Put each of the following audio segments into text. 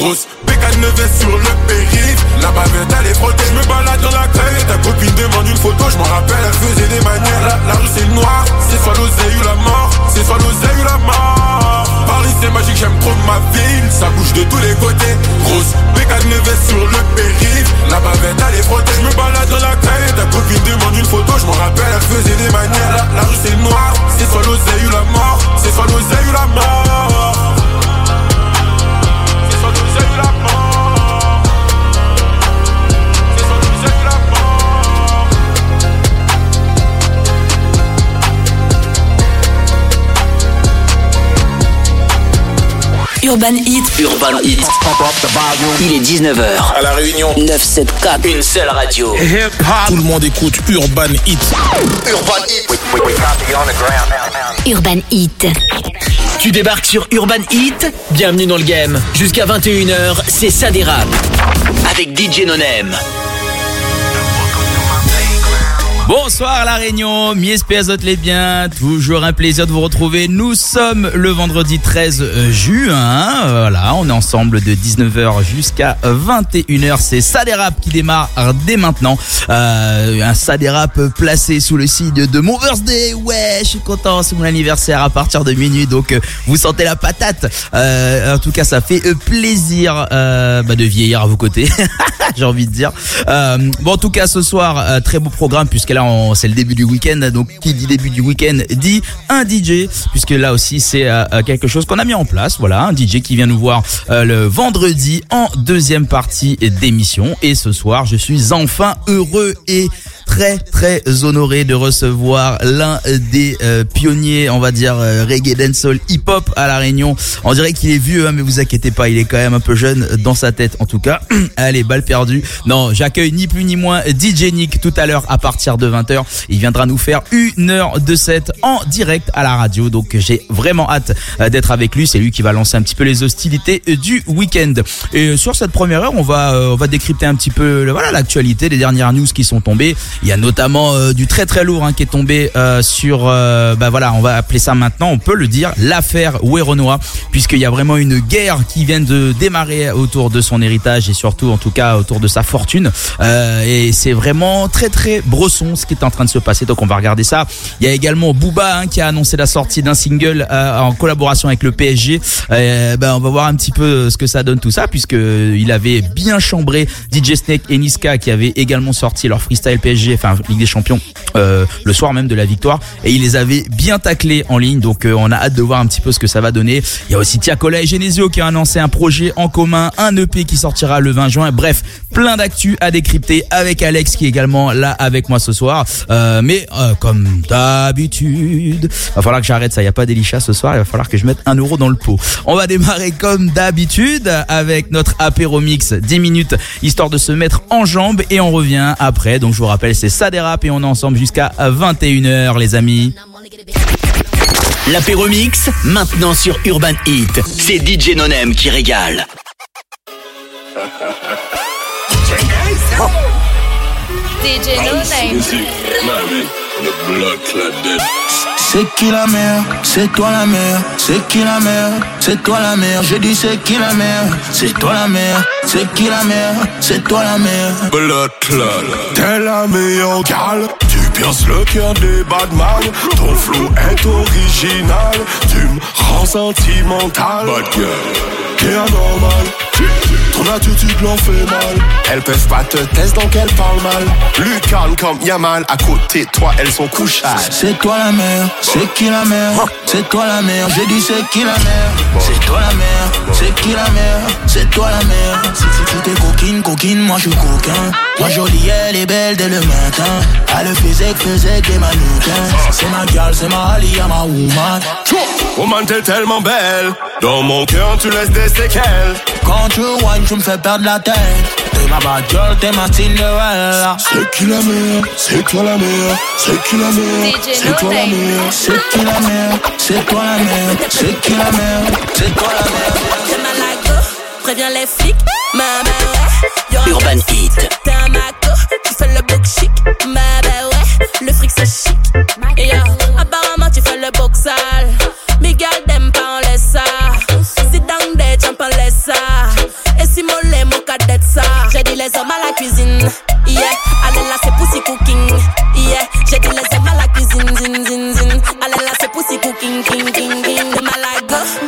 Grosse bécane neveu sur le périph'. La bavette elle est frottée, je me balade dans la caille. Ta copine demande une photo, je m'en rappelle, elle faisait des manières. La rue c'est noir, c'est soit l'oseille ou la mort. C'est soit l'oseille ou la mort. Paris c'est magique, j'aime trop ma ville. Ça bouge de tous les côtés. Grosse bécane neveu sur le périph'. La bavette elle est frottée, je me balade dans la caille. Ta copine demande une photo, je m'en rappelle, elle faisait des manières. La rue c'est noir, c'est soit l'oseille ou la mort. C'est soit l'oseille ou la mort. C'est soit l'oseille ou la mort. C'est soit l'oseille ou la mort. Urban Hit. Urban Hit. Il est 19h. À La Réunion. 974. Une seule radio. Tout le monde écoute Urban Hit. Urban Hit. Urban Hit. Tu débarques sur Urban Hit. Bienvenue dans le game. Jusqu'à 21h, c'est ça des rap. Avec DJ No-Name. Bonsoir La Réunion, mi espèce les bien, toujours un plaisir de vous retrouver. Nous sommes le vendredi 13 juin, voilà, on est ensemble de 19h jusqu'à 21h. C'est ça des rap qui démarre dès maintenant. Un ça des rap placé sous le signe de mon birthday. Ouais, je suis content, c'est mon anniversaire à partir de minuit, donc vous sentez la patate. En tout cas, ça fait plaisir de vieillir à vos côtés, j'ai envie de dire. Bon, en tout cas, ce soir, très beau programme puisque là c'est le début du week-end, donc qui dit début du week-end dit un DJ, puisque là aussi c'est quelque chose qu'on a mis en place, voilà, un DJ qui vient nous voir le vendredi en deuxième partie d'émission. Et ce soir je suis enfin heureux et très honoré de recevoir l'un des pionniers, on va dire reggae, dancehall, hip-hop à La Réunion. On dirait qu'il est vieux, hein, mais vous inquiétez pas, il est quand même un peu jeune dans sa tête en tout cas. Allez, balle perdue. Non, j'accueille ni plus ni moins DJ Nick tout à l'heure à partir de 20h. Il viendra nous faire une heure de set en direct à la radio, donc j'ai vraiment hâte d'être avec lui. C'est lui qui va lancer un petit peu les hostilités du week-end. Et sur cette première heure, on va décrypter un petit peu l'actualité, les dernières news qui sont tombées. Il y a notamment du très lourd qui est tombé sur on va appeler ça maintenant, on peut le dire, l'affaire Werenoi, puisqu'il y a vraiment une guerre qui vient de démarrer autour de son héritage et surtout en tout cas autour de sa fortune, et c'est vraiment très bresson ce qui est en train de se passer, donc on va regarder ça. Il y a également Booba qui a annoncé la sortie d'un single en collaboration avec le PSG. On va voir un petit peu ce que ça donne tout ça, puisque il avait bien chambré DJ Snake et Niska qui avaient également sorti leur freestyle PSG, enfin Ligue des Champions, le soir même de la victoire, et il les avait bien taclés en ligne, donc on a hâte de voir un petit peu ce que ça va donner. Il y a aussi Tiakola et Genesio qui a annoncé un projet en commun, un EP qui sortira le 20 juin. Bref, plein d'actu à décrypter avec Alex qui est également là avec moi ce soir. Mais comme d'habitude, va falloir que j'arrête ça, il n'y a pas d'Elisha ce soir, il va falloir que je mette 1 euro dans le pot. On va démarrer comme d'habitude avec notre apéro mix, 10 minutes histoire de se mettre en jambes, et on revient après. Donc je vous rappelle, c'est ça des rap et on est ensemble jusqu'à 21h les amis. L'apéro mix, maintenant sur Urban Hit. C'est DJ No-Name qui régale. DJ No-Name. C'est qui la mère? C'est toi la mère. C'est qui la mère? C'est toi la mère. Je dis c'est qui la mère? C'est toi la mère. C'est qui la mère? C'est toi la mère. Blood clot, t'es la meilleure gale. Tu pierces le cœur des badman. Ton flow est original. Tu me rends sentimental. Bad girl, t'es anormal. Ton attitude l'en fait mal. Elles peuvent pas te tester donc elles parlent mal. Lucan comme Yamal, à côté de toi elles sont couchables. C'est toi la mère, c'est qui la mère? C'est toi la mère, j'ai dit c'est qui la mère? C'est toi la mère, c'est qui la mère? C'est toi la mère. Si t'es coquine, moi je suis coquin. Moi jolie, elle est belle dès le matin. Elle faisait des mannequins. C'est ma gueule, c'est ma alia, ma woman. Woman t'es tellement belle. Dans mon cœur tu laisses des séquelles. Quand tu whine, tu me fais perdre la tête. T'es ma bad girl, t'es ma Cinderella. C'est qui la mère? C'est toi la mère. C'est qui la mère? C'est toi la mère. C'est qui la mère? C'est toi la mère. C'est qui la mère? C'est toi la mère. J'ai mal à go, préviens les flics. Ouais. Urban Hit. T'es un maco, tu fais le book chic. Ouais, le fric c'est chic. Et yo, apparemment tu fais le book sale. Miguel t'aime pas, on laisse ça. Sit down there, jump on laisse ça.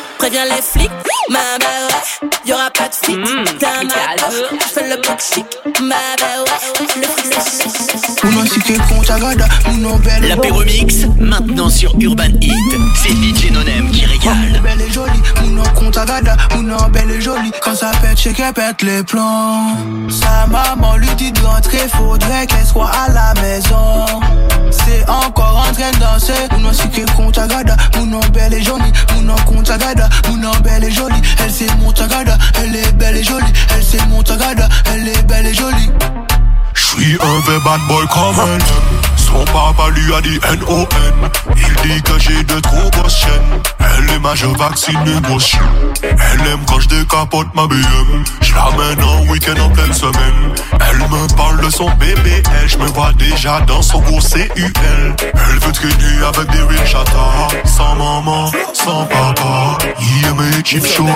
préviens les flics. Ma bah ouais, y'aura pas de fit. T'as ma poche, j'fais le bloc chic. Ma bah ouais, le fric c'est chic. L'apéromix, maintenant sur Urban Heat. C'est DJ No-Name qui régale. Belle et jolie, mon compte à gada, mon belle et jolie. Quand ça pète, je qu'elle pète les plombs. Sa maman lui dit de rentrer, faudrait qu'elle soit à la maison. C'est encore en train de danser. Mon si qu'elle compte à gada, mon belle et jolie. Mon compte à gada, mon belle et jolie. Elle c'est mon tagada, elle est belle et jolie. Elle c'est mon tagada, elle est belle et jolie. J'suis un vrai bad boy comme elle. Son papa lui a dit N-O-N. Il dit que j'ai de trop grosses chaînes. Elle est majeure vaccinée grosse chien. Elle aime quand j'décapote ma BM. J'lamène en week-end en pleine semaine. Elle me parle de son bébé. J'me vois déjà dans son gros CUL. Elle veut traîner avec des real chatas. Sans maman, sans papa. Yeah mais cheap show.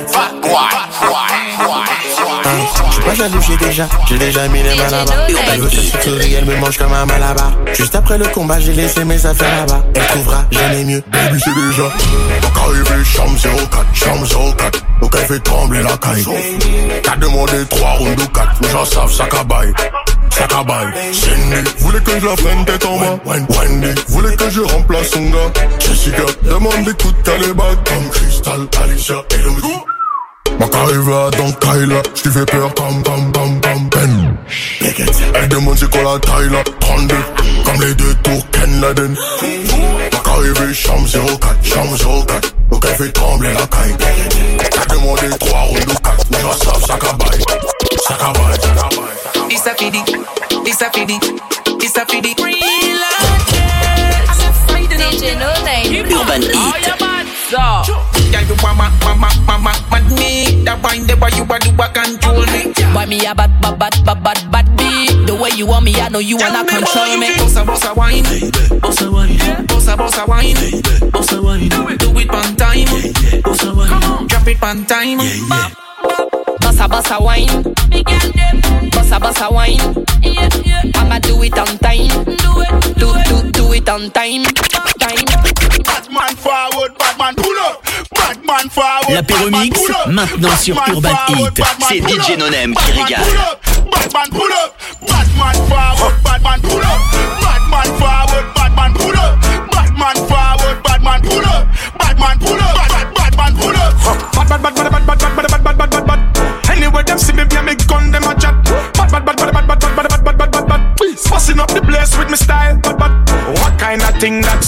J'suis pas jaloux, j'ai déjà mis les mains là-bas. Elle veut se souffrir, elle me mange comme un malabar. Juste après le combat, j'ai laissé mes affaires là-bas. Elle trouvera jamais mieux. Baby c'est déjà donc arrivé, chambre 04. Donc elle fait trembler la caille. T'as demandé 3 rounds de 4. Les gens savent, ça cabaye. Cindy voulait que je la prenne tête en bas. Wendy voulait que je remplace son gars. Jessica demande des coups de calibre comme Crystal, Alicia et Elodie. Ma carrière dans Kyla, j't'y fais peur comme Ben. Elle demande c'est quoi la taille là, 32, comme les deux tours Ken Laden. Ma carrière chambre 04, donc elle fait trembler la caille. T'as demandé 3 rounds de 4, les gens savent ça cabaye. This a fidi, real DJ No-Name. Urban Heat. Yeah, you want me. That wine the way you want to control me. Why me a bad beat? The way you want me, I know you wanna control me. Bossa wine, bossa wine. Do it one time, bossa wine. Drop it one time, Bossa wine, bossa wine. I'ma do it on time. Do it on time. Batman forward, Batman pull up. Batman forward. L'apéromix, maintenant sur Urban Heat. C'est DJ No-Name qui régale. Batman pull up. Batman forward, Batman pull up. Batman forward, Batman pull up. Batman forward, Batman pull up. Batman pull up. Batman pull up. Bad. Anyway, them see me via me gun, them a chat. Bad. Fussing up the place with me style. Bad. What kind of thing that's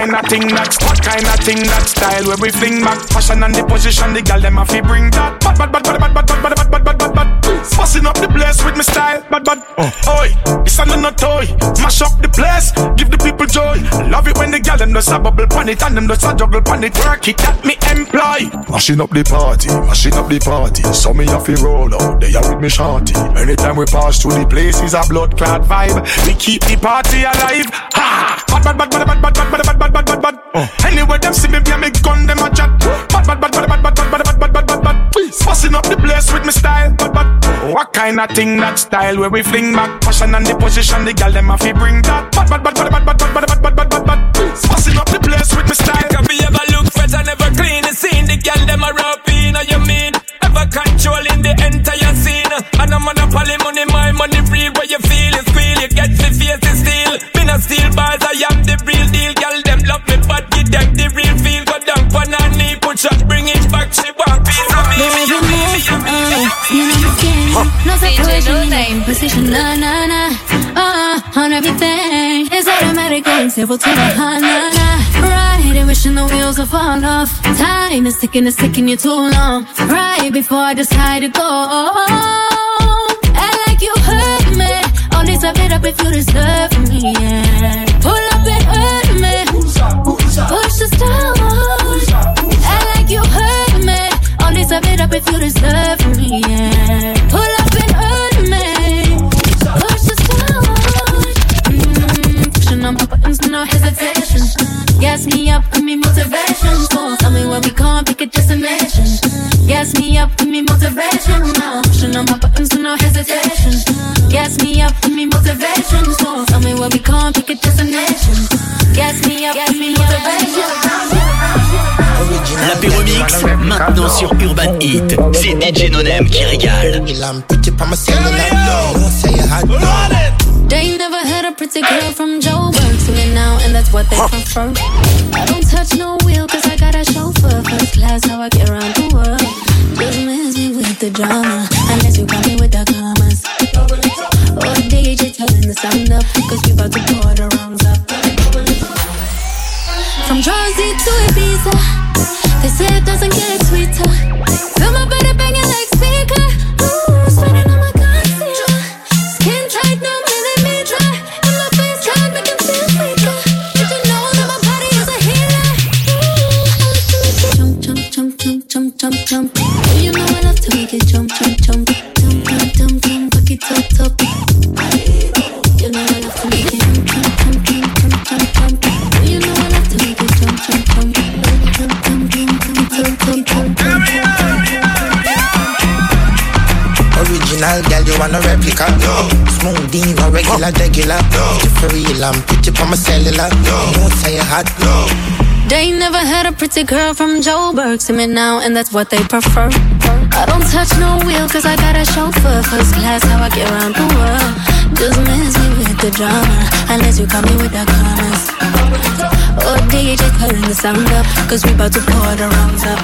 style where we fling back fashion and the position the girl them a fi bring that. Bad. Fussing up the place with me style. Bad. Oi, this ain't no toy. Mash up the place, give the people joy. Love it when the girl them just a bubble pan it and them just a juggle pan it. Work it that me employ. Mashing up the party. So me have to roll out, they are with me shorty. Anytime we pass through the place is a blood clot vibe. We keep the party alive. Ha! Bad. Anyway, them see me via me gun, them a chat. Bad. Fussing up the place with me style. Bad. What kind of thing that style where we fling back fashion and the position the girl them a fi bring that. Bad. Fussing up the place with me style. Can we ever look fresh and never clean the scene? The girl them a rap in, you mean? Ever controlling the entire scene? And I'm on a poly money, my money free. Where you feel it, squeal, you get the face is steel. Me no steel bars, I am the real deal. Girl them love me, but give them the real feel. Go down on her knee, put shot, bring it back. She want piece of me. No separation, position, on everything. It's automatic, going civil to the right, and wishing the wheels will fall off. Time is ticking you too long. Right before I decide to go. Act like you hurt me. Only serve it up if you deserve me. Yeah. Pull up and hurt me. Push the stone. Act like you hurt me. Only serve it up if you deserve me. Yeah. Pull up and hurt me. Push the stone. Pushing on my buttons, no hesitation. Gas me up, give me motivation. So tell me where we come, pick a destination. Gas me up, give me motivation. No, pushing on my buttons, no hesitation. Gas me up, give me motivation. So tell me where we come, pick a destination. Gas me up, give me motivation. L'apéromix, maintenant sur Urban Heat. C'est DJ No-Name qui régale. They never had a pretty girl from Joburg, singing now, and that's what they prefer. I don't touch no wheel, cause I got a chauffeur. First class, how I get around the world. Just miss me with the drama, unless you got me with the commas. Or DJ turn the sound up, cause we about to pour the rounds up. From Jersey to Ibiza, they say it doesn't get sweeter. Feel my body banging like speaker. Ooh, spinning on my concealer. Skin tight, no millimeter. And my face card make them feel weaker. Did you know that my body is a healer? Ooh, I like to make it jump, jump, jump, jump, jump, jump, jump. You know I love to make it jump, jump, jump, jump, jump, jump, jump, fuck it top, top. You know I love to make it jump, jump, jump, jump, jump, jump, jump. You know I love to make it jump, jump, jump, jump, jump, jump, jump, jump, jump, jump. Original girl, you want a replica? Smooth in a regular, regular. You for real, I'm pretty from a cellular. Don't say you hot. They never had a pretty girl from Joburg, see me now, and that's what they prefer. I don't touch no wheel, cause I got a chauffeur. First class, how I get around the world. Just miss me with the drama, unless you come me with the commas. Or DJ turn the sound up, cause we about to pour the rounds up.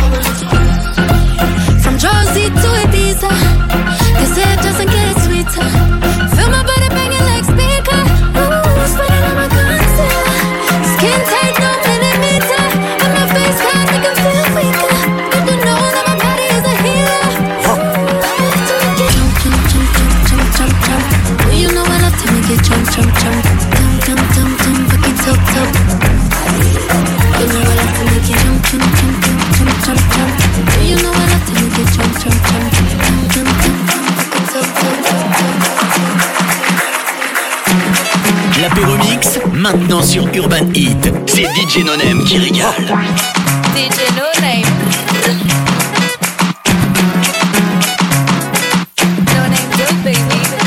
From Jersey to Ibiza, they say it doesn't get sweeter. Feel my body banging like speaker. Ooh, spinning on my concealer. Skin tight, no millimeter. And my face card make them feel weaker. Good to know that my body is a healer. Ooh, I love to make it jump, jump, jump, jump, jump, jump, jump. You know I love to make it jump, jump, jump, jump, jump, jump, jump, fuck it top, top. You know I love to make it jump, jump, jump, jump, jump, jump, jump. You know I love to make it jump, jump, jump, jump, jump, jump, fuck it top, top, top, top. L'apéro mix, maintenant sur Urban Heat. C'est DJ No-Name qui régale. DJ No-Name. No-Name good, baby.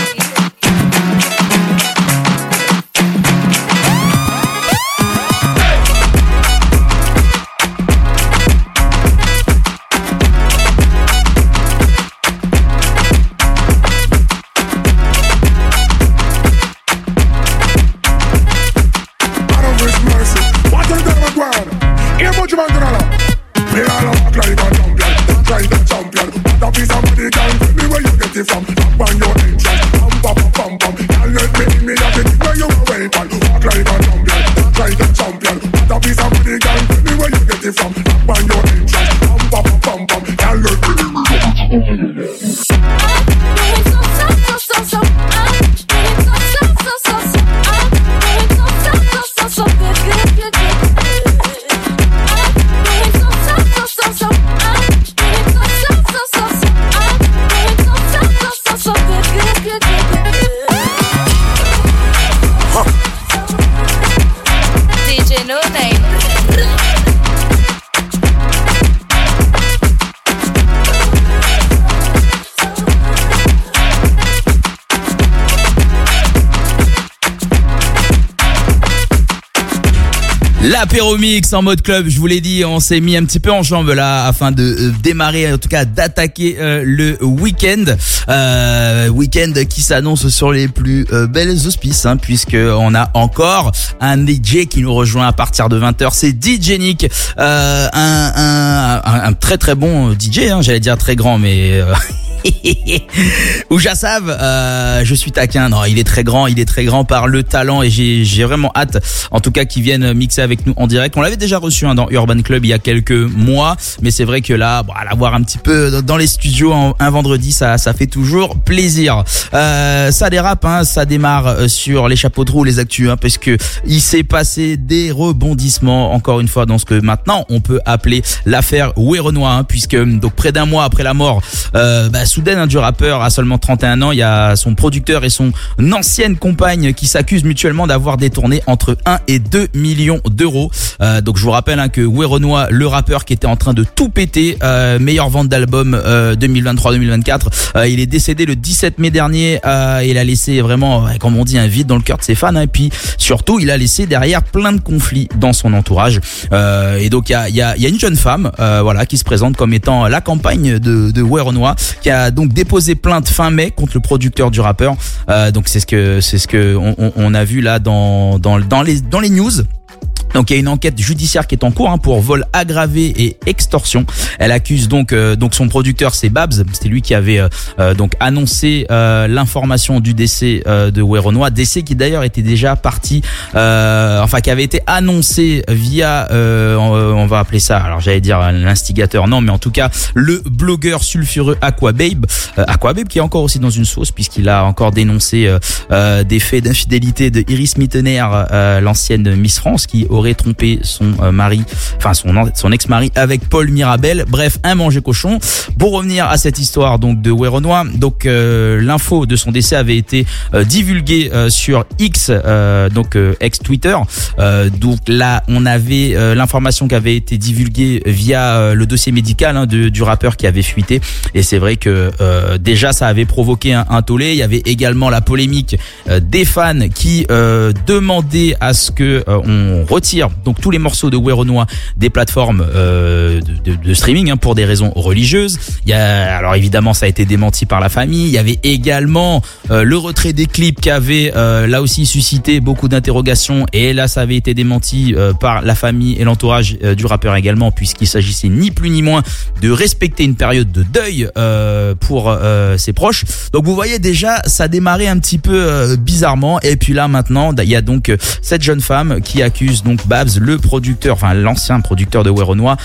L'apéro mix en mode club, je vous l'ai dit, on s'est mis un petit peu en jambes là afin de démarrer, en tout cas d'attaquer le week-end. Week-end qui s'annonce sur les plus belles auspices, hein, puisque on a encore un DJ qui nous rejoint à partir de 20h. C'est DJ Nick, un très très bon DJ, hein, j'allais dire très grand, mais Oujasav, je suis taquin. Non, il est très grand par le talent et j'ai vraiment hâte, en tout cas, qu'il vienne mixer avec nous en direct. On l'avait déjà reçu dans Urban Club il y a quelques mois, mais c'est vrai que là, l'avoir un petit peu dans les studios un vendredi, ça fait toujours plaisir. Ça dérape, hein, ça démarre sur les chapeaux de roue, les actus, hein, parce que il s'est passé des rebondissements encore une fois dans ce que maintenant on peut appeler l'affaire Werenoi, hein, puisque donc près d'un mois après la mort, soudaine du rappeur à seulement 31 ans. Il y a son producteur et son ancienne compagne qui s'accusent mutuellement d'avoir détourné entre 1 et 2 millions d'euros. Donc je vous rappelle que Werenoi, le rappeur qui était en train de tout péter, meilleure vente d'album 2023-2024, il est décédé le 17 mai dernier. Il a laissé vraiment, comme on dit, un vide dans le cœur de ses fans, et puis surtout il a laissé derrière plein de conflits dans son entourage. Et donc il y a une jeune femme qui se présente comme étant la compagne de Werenoi, qui a donc déposé plainte fin mai contre le producteur du rappeur. Donc c'est ce que on a vu là dans les news. Donc il y a une enquête judiciaire qui est en cours pour vol aggravé et extorsion. Elle accuse donc son producteur, c'est Babs, c'était lui qui avait donc annoncé l'information du décès de Werenoi, décès qui d'ailleurs était déjà parti, qui avait été annoncé via on va appeler ça, alors j'allais dire l'instigateur, non mais en tout cas le blogueur sulfureux Aquababe qui est encore aussi dans une sauce puisqu'il a encore dénoncé des faits d'infidélité de Iris Mittener, l'ancienne Miss France, qui aurait trompé son mari, son ex-mari avec Paul Mirabel. Bref, un manger cochon. Pour revenir à cette histoire donc de Werenoi, donc l'info de son décès avait été divulguée sur X, ex Twitter. Donc là, on avait l'information qui avait été divulguée via le dossier médical du rappeur qui avait fuité. Et c'est vrai que déjà ça avait provoqué un tollé. Il y avait également la polémique des fans qui demandaient à ce que on retire donc tous les morceaux de Werenoi des plateformes de streaming pour des raisons religieuses. Alors évidemment ça a été démenti par la famille. Il y avait également le retrait des clips qui avait là aussi suscité beaucoup d'interrogations, et là ça avait été démenti par la famille et l'entourage du rappeur également, puisqu'il s'agissait ni plus ni moins de respecter une période de deuil pour ses proches. Donc vous voyez déjà ça démarrait un petit peu bizarrement, et puis là maintenant il y a donc cette jeune femme qui accuse donc Babs, le producteur, l'ancien producteur de Werenoi,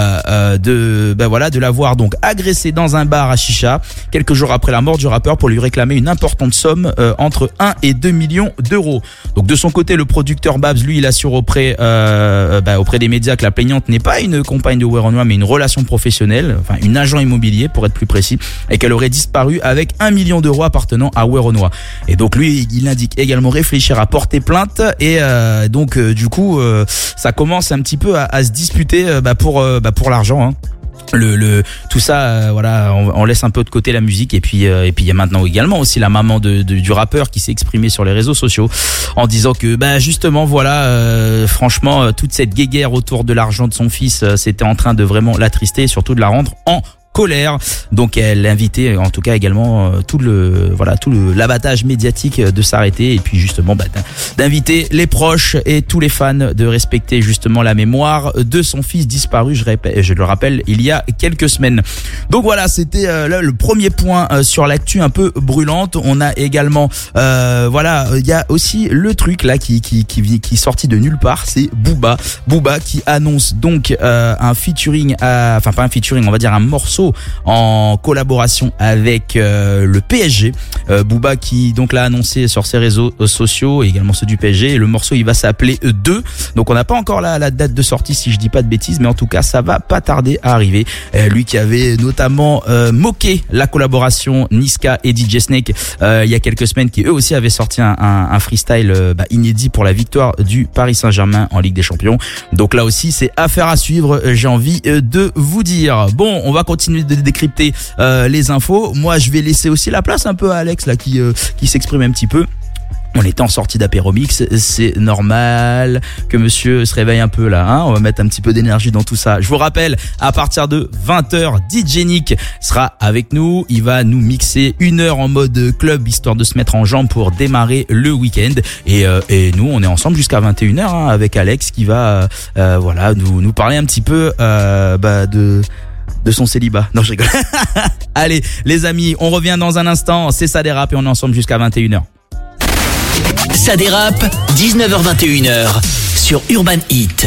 de l'avoir donc agressé dans un bar à chicha quelques jours après la mort du rappeur pour lui réclamer une importante somme entre 1 et 2 millions d'euros. Donc de son côté, le producteur Babs, lui, il assure auprès des médias que la plaignante n'est pas une compagne de Werenoi mais une relation professionnelle, une agent immobilier pour être plus précis, et qu'elle aurait disparu avec 1 million d'euros appartenant à Werenoi. Et donc lui, il indique également réfléchir à porter plainte, et donc du coup ça commence un petit peu à se disputer pour l'argent. Tout ça, on laisse un peu de côté la musique, et puis il y a maintenant également aussi la maman du rappeur qui s'est exprimée sur les réseaux sociaux en disant que justement franchement toute cette guéguerre autour de l'argent de son fils, c'était en train de vraiment l'attrister et surtout de la rendre en colère. Donc elle invitait en tout cas également tout l'abattage médiatique de s'arrêter, et puis justement d'inviter les proches et tous les fans de respecter justement la mémoire de son fils disparu, je le rappelle, il y a quelques semaines. Donc voilà, c'était là le premier point sur l'actu un peu brûlante. On a également il y a aussi le truc là qui est sorti de nulle part, c'est Booba qui annonce donc un featuring, pas un featuring, on va dire un morceau en collaboration avec le PSG. Booba qui donc l'a annoncé sur ses réseaux sociaux et également ceux du PSG, et le morceau il va s'appeler 2. Donc on n'a pas encore la date de sortie si je dis pas de bêtises, mais en tout cas ça va pas tarder à arriver. Lui qui avait notamment moqué la collaboration Niska et DJ Snake il y a quelques semaines, qui eux aussi avaient sorti un freestyle inédit pour la victoire du Paris Saint-Germain en Ligue des Champions. Donc là aussi c'est affaire à suivre, j'ai envie de vous dire. Bon, on va continuer de décrypter les infos. Moi je vais laisser aussi la place un peu à Alex là qui s'exprime un petit peu. On était en sortie d'Apéromix, c'est normal que monsieur se réveille un peu là, on va mettre un petit peu d'énergie dans tout ça. Je vous rappelle, à partir de 20h, DJ Nick sera avec nous, il va nous mixer 1 heure en mode club, histoire de se mettre en jambe pour démarrer le week-end. Et nous, on est ensemble jusqu'à 21h avec Alex qui va nous parler un petit peu de son célibat. Non, je rigole. Allez, les amis, on revient dans un instant, c'est Ça dérape et on est ensemble jusqu'à 21h. Ça dérape, 19h-21h sur Urban Heat.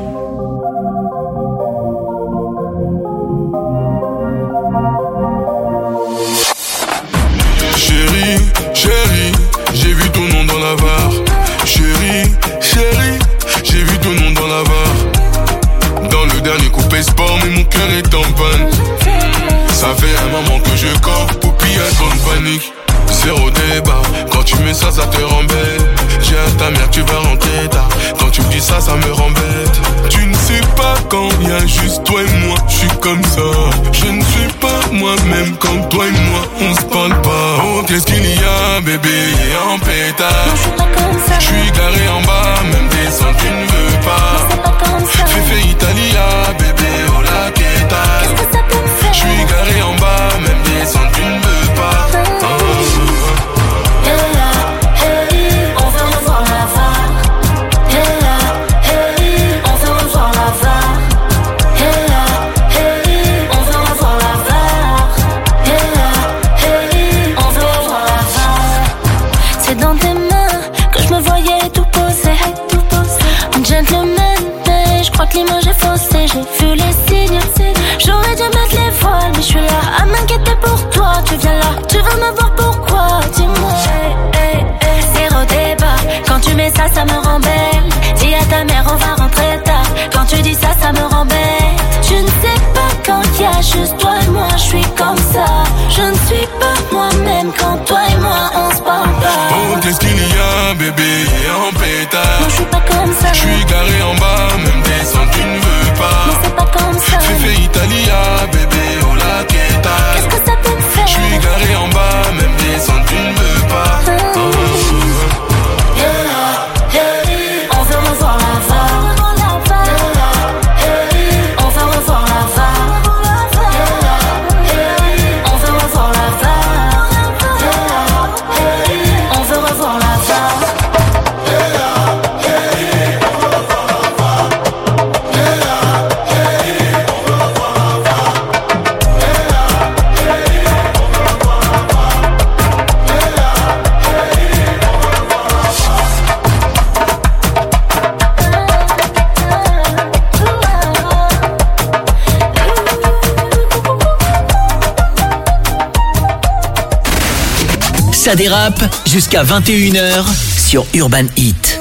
Chérie, j'ai vu ton nom dans la VAR. Chérie, j'ai vu ton nom dans la VAR. Dans le dernier coupé sport, mais mon cœur est en panne. Ça fait un moment que je cours, poupillage dans panique. Zéro débat, quand tu mets ça, ça te rembête. J'ai un ta mère, tu vas rentrer tard. Quand tu me dis ça, ça me rembête. Tu ne sais pas quand y a juste toi et moi, je suis comme ça. Je ne suis pas moi-même quand toi et moi, on se parle pas. Oh, qu'est-ce qu'il y a, bébé, en pétard. Je suis garé en bas, même descendre, tu ne veux pas. Féfé Italia, bébé, oh la quétale. Je suis garé en bas, même descendre, tu ne veux pas. On veut revoir la vague. On veut revoir la vague. On veut revoir la vague. On veut revoir la vague. C'est dans tes mains que je me voyais tout poser. Un gentleman, mais je crois que l'image est faussée. J'ai vu les signes. J'aurais dû mettre les voiles, mais je suis là à m'inquiéter pour toi. Tu viens là, tu veux me voir pourquoi? Dis-moi. Zéro débat. Quand tu mets ça, ça me rend belle. Dis à ta mère, on va rentrer tard. Quand tu dis ça, ça me rend belle. Je ne sais pas quand y a juste toi et moi, je suis comme ça. Je ne suis pas moi-même quand toi et moi, on se parle pas. Oh, qu'est-ce qu'il y a, bébé, en pétard. Non, je suis pas comme ça. Je suis garé en bas, même descendre, tu ne veux pas. Mais c'est pas comme ça. Féfé Italia, bébé, oh la quétale. Qu'est-ce que ça peut me faire? Je suis garé en bas, même descendre, tu ne veux pas. On veut revoir la vague. On veut revoir la vague. On veut revoir la vague. On veut revoir la vague. Ça dérape jusqu'à 21h sur Urban Heat.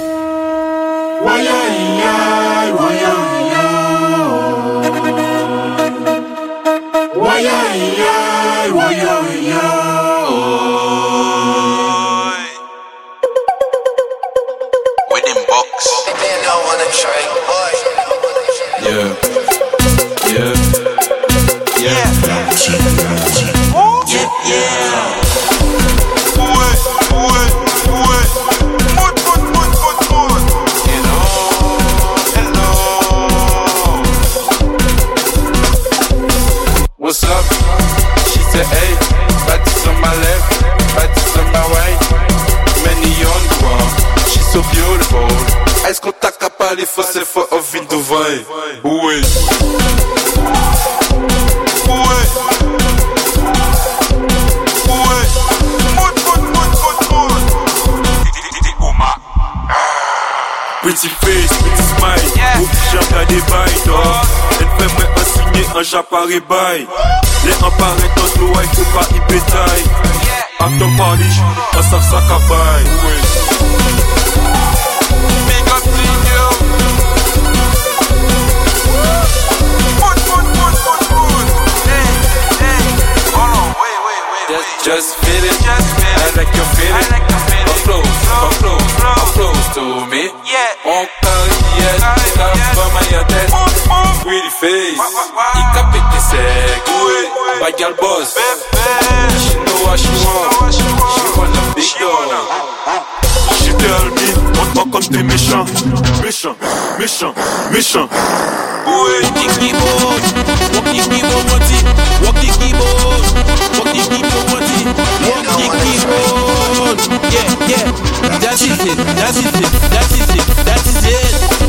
What's up? She said, hey, bâtisse on my left, bâtisse on my right. Many on the wall, she's so beautiful. Est-ce qu'on t'a capé les fausses fois au vin de vin? Oui. Pretty face, pretty smile, au j'en des bails d'or. Elle fait moi signer un j'apparais bail. Les emparés dans le il faut pas y bétail. After party, on s'en sac à bail. Big up to you. Just feel it, I like your feeling. Come close to me. On carrière, la femme à la tête. Pretty face, il capte tes secs. Bad girl boss, she know what she want. She want a big dog. She tell me, on comme t'es méchant. Méchant, méchant, méchant. Walk the keyboard, walk the keyboard, walk the keyboard, walk the keyboard, walk the keyboard. Yeah, yeah, that is it, that is it, that is it, that is it.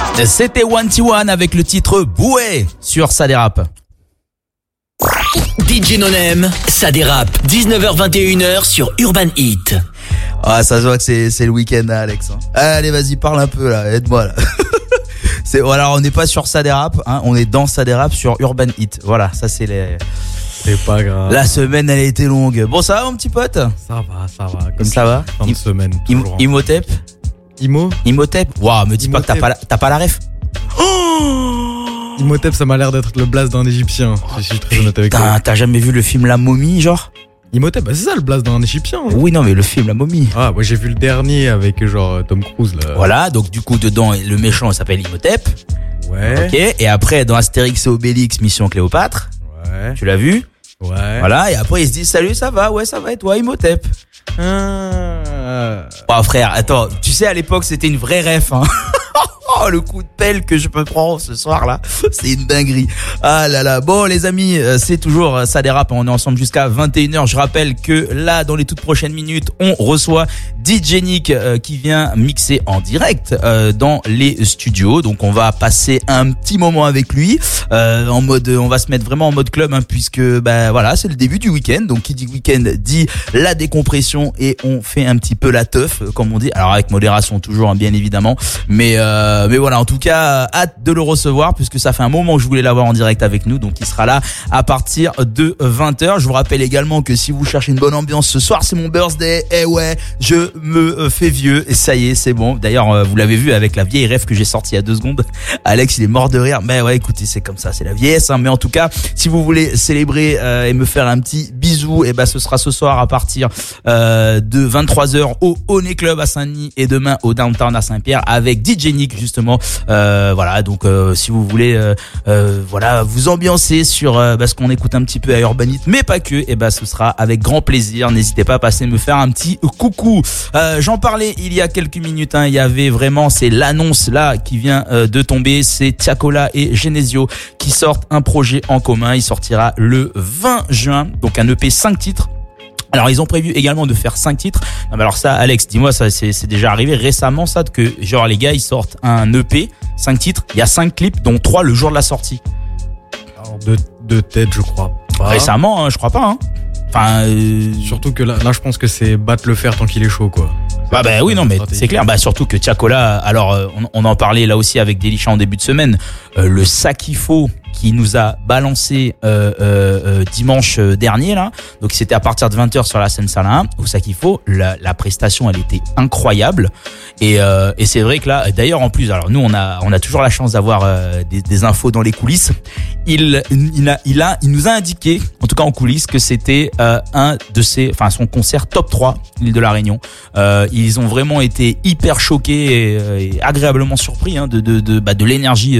C'était 1T1 avec le titre Boué sur Ça dérape. DJ Nonem, ça dérape. 19h-21h sur Urban Heat. Ah, ça se voit que c'est le week-end, Alex. Hein. Allez, vas-y, parle un peu là, aide-moi là. Alors, on n'est pas sur ça dérape, hein, on est dans ça dérape sur Urban Heat. Voilà, ça c'est les. C'est pas grave. La semaine, elle a été longue. Bon, ça va, mon petit pote? Ça va. Comme ça va. Fin de semaine. Imhotep. Imhotep. Waouh, me dis pas que t'as pas la ref. Imhotep, ça m'a l'air d'être le blaze d'un Égyptien. Je suis très honnête avec toi. T'as jamais vu le film La Momie, genre? Imhotep, bah c'est ça le blaze d'un Égyptien. Hein. Oui, non, mais le film La Momie. Ah, moi j'ai vu le dernier avec genre Tom Cruise là. Voilà, donc du coup dedans le méchant s'appelle Imhotep. Ouais. Ok. Et après dans Astérix et Obélix, Mission Cléopâtre. Ouais. Tu l'as vu? Ouais. Voilà. Et après il se dit salut, ça va? Ouais, ça va. Et toi, Imhotep? Oh frère, attends, tu sais à l'époque c'était une vraie ref, hein. Oh, le coup de pelle que je peux prendre ce soir là, c'est une dinguerie. Ah là là. Bon les amis, c'est toujours ça dérape, on est ensemble jusqu'à 21h. Je rappelle que là dans les toutes prochaines minutes, on reçoit DJ Nick qui vient mixer en direct dans les studios. Donc on va passer un petit moment avec lui en mode, on va se mettre vraiment en mode club, hein, puisque bah voilà, c'est le début du week-end. Donc qui dit week-end dit la décompression et on fait un petit peu la teuf comme on dit. Alors avec modération toujours, hein, bien évidemment, mais voilà, en tout cas, hâte de le recevoir puisque ça fait un moment que je voulais l'avoir en direct avec nous. Donc il sera là à partir de 20h. Je vous rappelle également que si vous cherchez une bonne ambiance ce soir, c'est mon birthday. Eh ouais, je me fais vieux et ça y est, c'est bon. D'ailleurs, vous l'avez vu avec la vieille ref que j'ai sortie il y a 2 secondes. Alex, il est mort de rire. Mais ouais, écoutez, c'est comme ça, c'est la vieillesse, hein. Mais en tout cas, si vous voulez célébrer et me faire un petit bisou, et ce sera ce soir à partir de 23h au Honey Club à Saint-Denis et demain au Downtown à Saint-Pierre avec DJ Nick justement. Voilà, donc si vous voulez voilà, vous ambiancer sur ce qu'on écoute un petit peu à Urban Heat, mais pas que, ce sera avec grand plaisir. N'hésitez pas à passer me faire un petit coucou. J'en parlais il y a quelques minutes, hein, il y avait vraiment, c'est l'annonce là qui vient de tomber, c'est Tiakola et Genesio qui sortent un projet en commun. Il sortira le 20 juin, donc un EP 5 titres. Alors ils ont prévu également de faire 5 titres. Non, mais alors ça, Alex, dis-moi, ça c'est déjà arrivé récemment ça, que genre les gars ils sortent un EP 5 titres, il y a 5 clips dont 3 le jour de la sortie. Alors de tête je crois pas. Récemment, hein, je crois pas, hein. Enfin surtout que là je pense que c'est battre le fer tant qu'il est chaud quoi. Bah oui, non mais c'est clair, surtout que Tiakola, alors on en parlait là aussi avec Delisha en début de semaine, le Sakifo qui nous a balancé dimanche dernier là, donc c'était à partir de 20h sur la scène Salin au Sakifo, la prestation elle était incroyable et c'est vrai que là d'ailleurs en plus, alors nous on a toujours la chance d'avoir des infos dans les coulisses. Il nous a indiqué en tout cas en coulisses que c'était un de son concert top 3 l'île de la Réunion. Ils ont vraiment été hyper choqués et agréablement surpris, hein, de l'énergie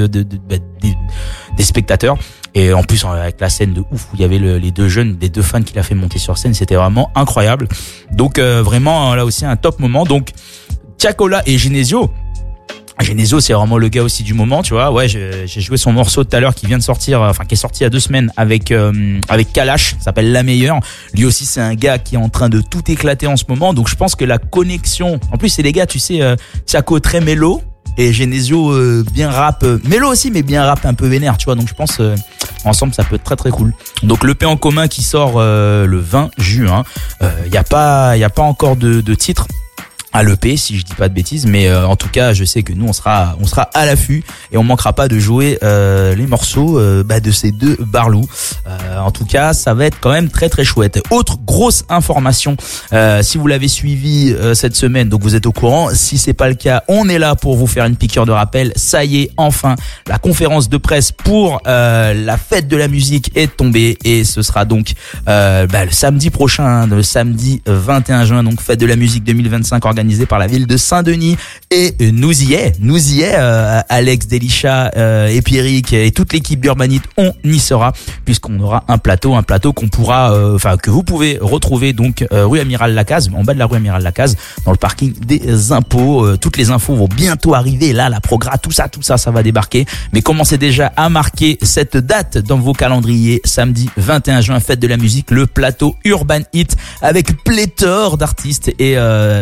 des spectateurs. Et en plus avec la scène de ouf où il y avait les 2 jeunes, des 2 fans qu'il a fait monter sur scène, c'était vraiment incroyable. Donc vraiment là aussi un top moment. Donc Tiakola et Genesio, c'est vraiment le gars aussi du moment, tu vois. Ouais, j'ai joué son morceau tout à l'heure qui vient de sortir, qui est sorti il y a 2 semaines avec Kalash, ça s'appelle La Meilleure. Lui aussi c'est un gars qui est en train de tout éclater en ce moment. Donc je pense que la connexion, en plus c'est des gars, tu sais, Tiako très mélo et Genesio bien rap, mélo aussi mais bien rap un peu vénère, tu vois. Donc je pense ensemble ça peut être très très cool. Donc l'EP en commun qui sort le 20 juin. Il y a pas encore de titre à l'EP si je dis pas de bêtises, mais en tout cas je sais que nous on sera à l'affût et on manquera pas de jouer les morceaux de ces 2 barlous. En tout cas ça va être quand même très très chouette. Autre grosse information, si vous l'avez suivi cette semaine, donc vous êtes au courant. Si c'est pas le cas, on est là pour vous faire une piqûre de rappel. Ça y est, enfin la conférence de presse pour la fête de la musique est tombée et ce sera donc le samedi prochain, hein, le samedi 21 juin, donc fête de la musique 2025 organisée par la ville de Saint-Denis et nous y est Alex, Delisha et Pierrick et toute l'équipe d'Urban Heat, on y sera puisqu'on aura un plateau qu'on pourra que vous pouvez retrouver donc rue Amiral Lacaze, en bas de la rue Amiral Lacaze, dans le parking des impôts. Toutes les infos vont bientôt arriver là, la progra, tout ça ça va débarquer, mais commencez déjà à marquer cette date dans vos calendriers. Samedi 21 juin, fête de la musique, le plateau Urban Heat avec pléthore d'artistes et Delisha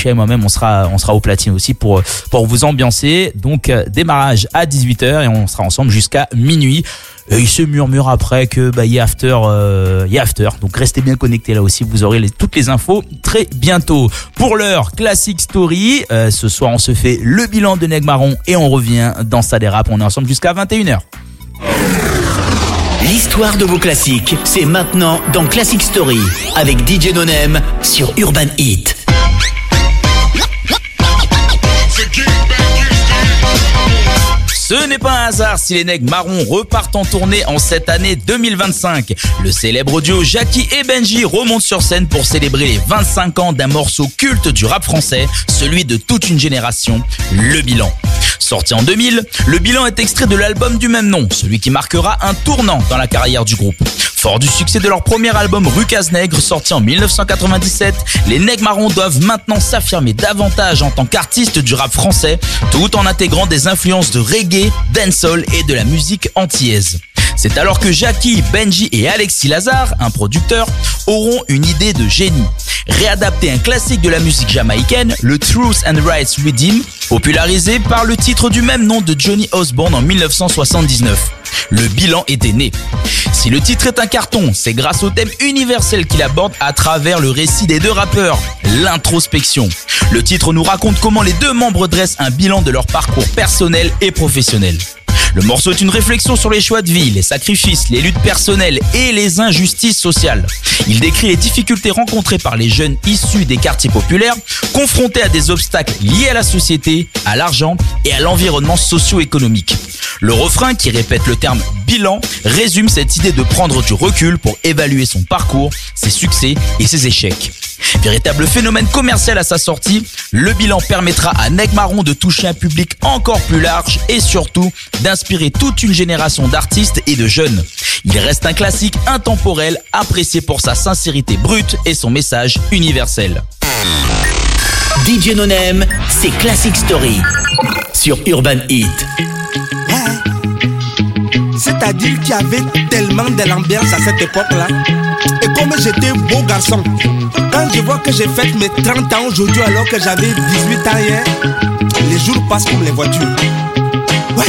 Sacha et moi-même, on sera au platine aussi pour vous ambiancer. Donc, démarrage à 18h et on sera ensemble jusqu'à minuit. Et il se murmure après que il y a after. Donc restez bien connectés là aussi, vous aurez toutes les infos très bientôt. Pour l'heure, Classic Story. Ce soir, on se fait le bilan de Neg Marron et on revient dans Ça dérape. On est ensemble jusqu'à 21h. L'histoire de vos classiques, c'est maintenant dans Classic Story avec DJ No-Name sur Urban Heat. Ce n'est pas un hasard si les Neg Marron repartent en tournée en cette année 2025. Le célèbre duo Jackie et Benji remonte sur scène pour célébrer les 25 ans d'un morceau culte du rap français, celui de toute une génération, Le Bilan. Sorti en 2000, Le Bilan est extrait de l'album du même nom, celui qui marquera un tournant dans la carrière du groupe. Fort du succès de leur premier album Rue Cazenègre, sorti en 1997, les Neg Marron doivent maintenant s'affirmer davantage en tant qu'artistes du rap français, tout en intégrant des influences de reggae, dancehall et de la musique antillaise. C'est alors que Jackie, Benji et Alexis Lazare, un producteur, auront une idée de génie. Réadapter un classique de la musique jamaïcaine, le Truth and Rights Rhythm, popularisé par le titre du même nom de Johnny Osborne en 1979. Le Bilan était né. Si le titre est un carton, c'est grâce au thème universel qu'il aborde à travers le récit des deux rappeurs, l'introspection. Le titre nous raconte comment les deux membres dressent un bilan de leur parcours personnel et professionnel. Le morceau est une réflexion sur les choix de vie, les sacrifices, les luttes personnelles et les injustices sociales. Il décrit les difficultés rencontrées par les jeunes issus des quartiers populaires, confrontés à des obstacles liés à la société, à l'argent et à l'environnement socio-économique. Le refrain, qui répète le terme bilan, résume cette idée de prendre du recul pour évaluer son parcours, ses succès et ses échecs. Véritable phénomène commercial à sa sortie, Le Bilan permettra à Neg Marron de toucher un public encore plus large et surtout d'inspirer toute une génération d'artistes et de jeunes. Il reste un classique intemporel, apprécié pour sa sincérité brute et son message universel. DJ No-Name, c'est Classic Story sur Urban Heat. C'est-à-dire qu'il y avait tellement de l'ambiance à cette époque-là. Et comme j'étais beau garçon, quand je vois que j'ai fait mes 30 ans aujourd'hui alors que j'avais 18 ans hier, les jours passent comme les voitures. Ouais,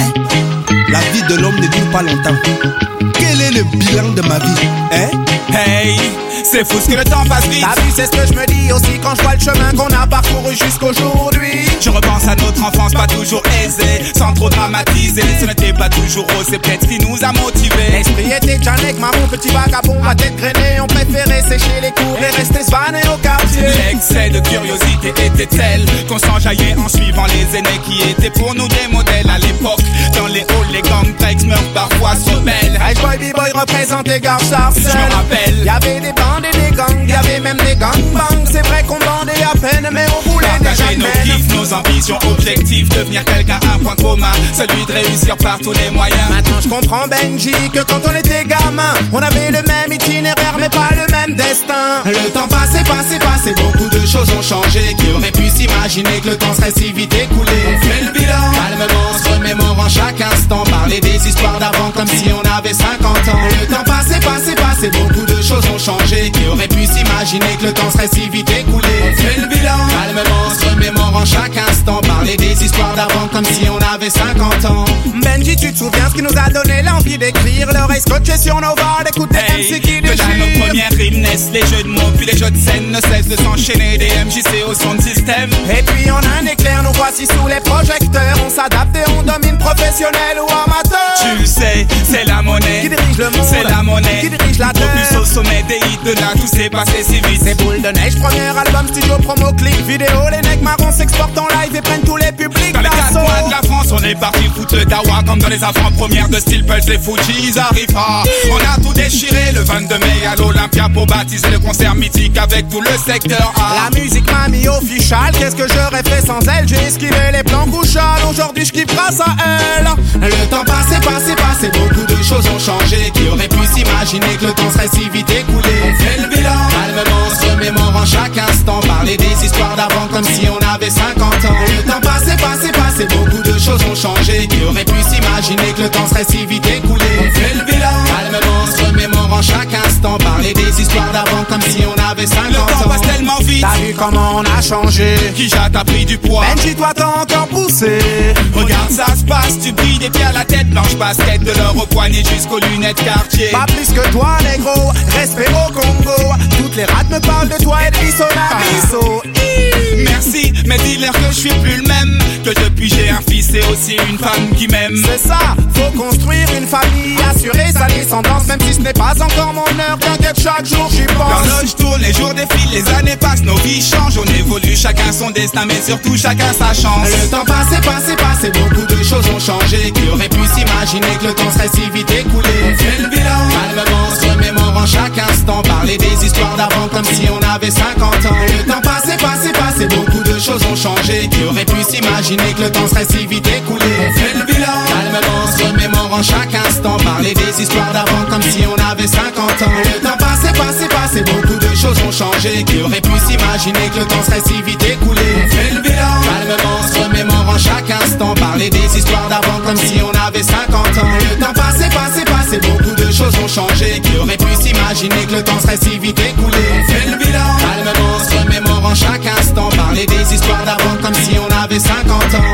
la vie de l'homme ne dure pas longtemps. Quel est le bilan de ma vie, hein? Hey, c'est fou ce que le temps passe vite. T'as vu, c'est ce que je me dis aussi quand je vois le chemin qu'on a parcouru jusqu'aujourd'hui. Je repense à notre enfance pas toujours aisée, sans trop dramatiser. Ce n'était pas toujours rose, c'est peut-être ce qui nous a motivés. L'esprit était déjà Neg Marron, petit vagabond à tête grainée. On préférait sécher les cours et rester svané au quartier. L'excès de curiosité était tel qu'on s'enjaillait en suivant les aînés qui étaient pour nous des modèles à l'époque. Dans les halls, les gang breaks meurent parfois se rebellent. Hey boy, b-boy représentait Gare Sarcelles. Je me rappelle, y'avait des bandes et des gangs, y'avait même des gangbangs. C'est vrai qu'on bandait à peine, mais on voulait partager nos kiffs, nos ambitions, objectifs, devenir quelqu'un, un point commun, celui de réussir par tous les moyens. Maintenant je comprends Benji que quand on était gamin, on avait le même itinéraire mais pas le même destin. Le temps passé, beaucoup de choses ont changé. Qui aurait pu s'imaginer que le temps serait si vite écoulé? On fait le bilan, calmement, se remémorant chaque instant, parler des histoires d'avant comme si on avait 50 ans. Le temps passé, beaucoup de choses ont changé. Qui aurait pu s'imaginer que le temps serait si vite écoulé? On fait le bilan, calmement, se remémorant chaque instant, parler des histoires d'avant comme si on avait 50 ans. Benji, tu te souviens ce qui nous a donné l'envie d'écrire? L'oreille scotchée sur nos voix, d'écouter MC qui déchire. Que là nos premières rimes naissent, les jeux de mots puis les jeux de scène ne cessent de s'enchaîner. Des MJC au son de système. Et puis on a un éclair, nous voici sous les projecteurs. On s'adapte et on domine, professionnel ou amateur. Tu le sais, c'est la monnaie qui dirige le monde, c'est la monnaie qui dirige la terre. Plus au sommet des hits, de là tout s'est passé si vite. C'est Boule de Neige, premier album, studio, promo, clip, vidéo. Les Neg Marron s'exportent en live et prennent tous les publics. Dans les 4 coins de la France, on est parti foutre le dawa. Comme dans les avant-premières de Steel Pulse, les Fujis arrivent pas. On a tout déchiré le 22 mai à l'Olympia pour baptiser le concert mythique avec tout le secteur A. La musique m'a mis official, qu'est-ce que j'aurais fait sans elle? J'ai esquivé les plans couchales, aujourd'hui je kiffe grâce à elle. Le temps passé, beaucoup de choses ont changé. Qui aurait pu s'imaginer que le temps serait si vite écoulé? On fait le bilan, calmement, se remémorant chaque instant, parler des histoires d'avant comme si on avait 50 ans. Le temps passé, beaucoup de choses ont changé. Qui aurait pu s'imaginer que le temps serait si vite écoulé? On fait le bilan, calmement, se remémorant chaque instant, parler des histoires d'avant comme si on avait 50 ans. Le temps passe tellement vite. T'as vu comment on a changé. Kija t'as pris du poids. Benji toi t'as encore poussé. Regarde ça se passe, tu brilles des pieds à la tête. Blanche basket de l'or au poignet jusqu'aux lunettes quartier. Pas plus que toi négro, respect au Congo. Toutes les rats me parlent de toi et de Bisso. Merci, mais dis-leur que je suis plus le même. Que depuis j'ai un fils et aussi une femme qui m'aime. C'est ça, faut construire une famille, assurer sa descendance. Même si ce n'est pas encore mon heure, t'inquiète chaque jour j'y pense. L'horloge tourne, les jours défilent, les années passent, nos vies changent. On évolue, chacun son destin, mais surtout chacun sa chance. Le temps passé, beaucoup de choses ont changé. Qui aurait pu s'imaginer que le temps serait si vite écoulé. On fait le bilan, calmement, se remémorant chaque instant. Parler des histoires d'avant comme si on avait 50 ans. Le temps passé, beaucoup de choses ont changé. Qui aurait pu s'imaginer que le temps serait si vite écoulé. On fait le bilan, calmement, se remémorant chaque instant. Parler des histoires d'avant comme si on avait 50 ans. Le temps passé, beaucoup de choses ont changé. Qui aurait pu s'imaginer que le temps serait si vite écoulé. On fait le bilan, calmement, se remémorant chaque instant. Parler des histoires d'avant comme si on avait 50 ans. Le temps passé, beaucoup de choses ont changé. Qui aurait pu s'imaginer que le temps serait si vite écoulé. On fait le bilan, calmement, se remémorant chaque instant. Parler des histoires d'avant comme si on avait 50 ans.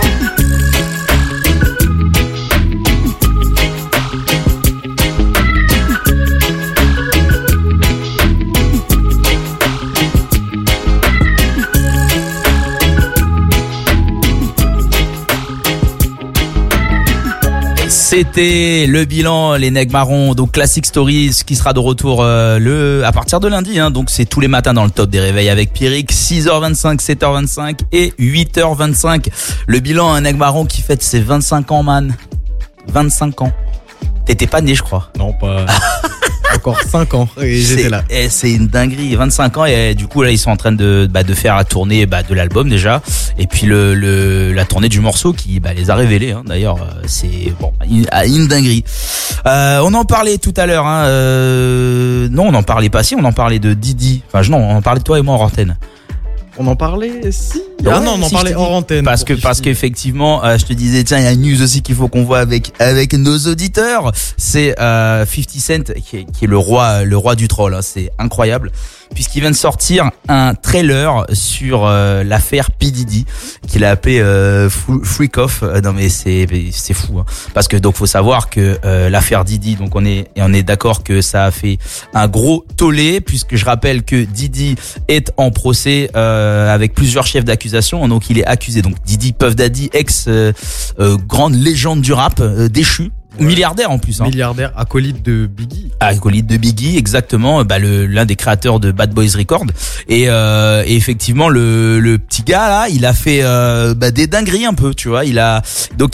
C'était le bilan, les Nègres Marrons, donc Classic Stories qui sera de retour à partir de lundi, hein, donc c'est tous les matins dans le top des réveils avec Pierrick, 6h25, 7h25 et 8h25. Le bilan, un Nègre Marron qui fête ses 25 ans, man. 25 ans. T'étais pas né, je crois. Non, pas... Encore 5 ans et j'étais là. C'est une dinguerie, 25 ans et du coup là ils sont en train de faire la tournée de l'album déjà et puis la tournée du morceau qui les a révélés, hein. D'ailleurs c'est une dinguerie. On en parlait tout à l'heure, hein. Non, on n'en parlait pas, si on en parlait de Didi. Enfin non, on en parlait de toi et moi en antenne. On en parlait, si. Ouais, ah non, on en parlait hors antenne. Parce qu'effectivement, je te disais, tiens, il y a une news aussi qu'il faut qu'on voit avec nos auditeurs. C'est 50 Cent qui est le roi du troll, hein. C'est incroyable. Puisqu'il vient de sortir un trailer sur l'affaire P. Diddy qu'il a appelé Freak Off. Non mais c'est fou, hein. Parce que donc faut savoir que l'affaire Diddy, donc on est d'accord que ça a fait un gros tollé, puisque je rappelle que Diddy est en procès avec plusieurs chefs d'accusation. Donc il est accusé, donc Diddy Puff Daddy, ex grande légende du rap, déchu. Ouais. Milliardaire en plus, hein. Milliardaire, acolyte de Biggie. Acolyte de Biggie, exactement. L'un des créateurs de Bad Boys Records. Et effectivement, le petit gars là, il a fait des dingueries un peu, tu vois. Il a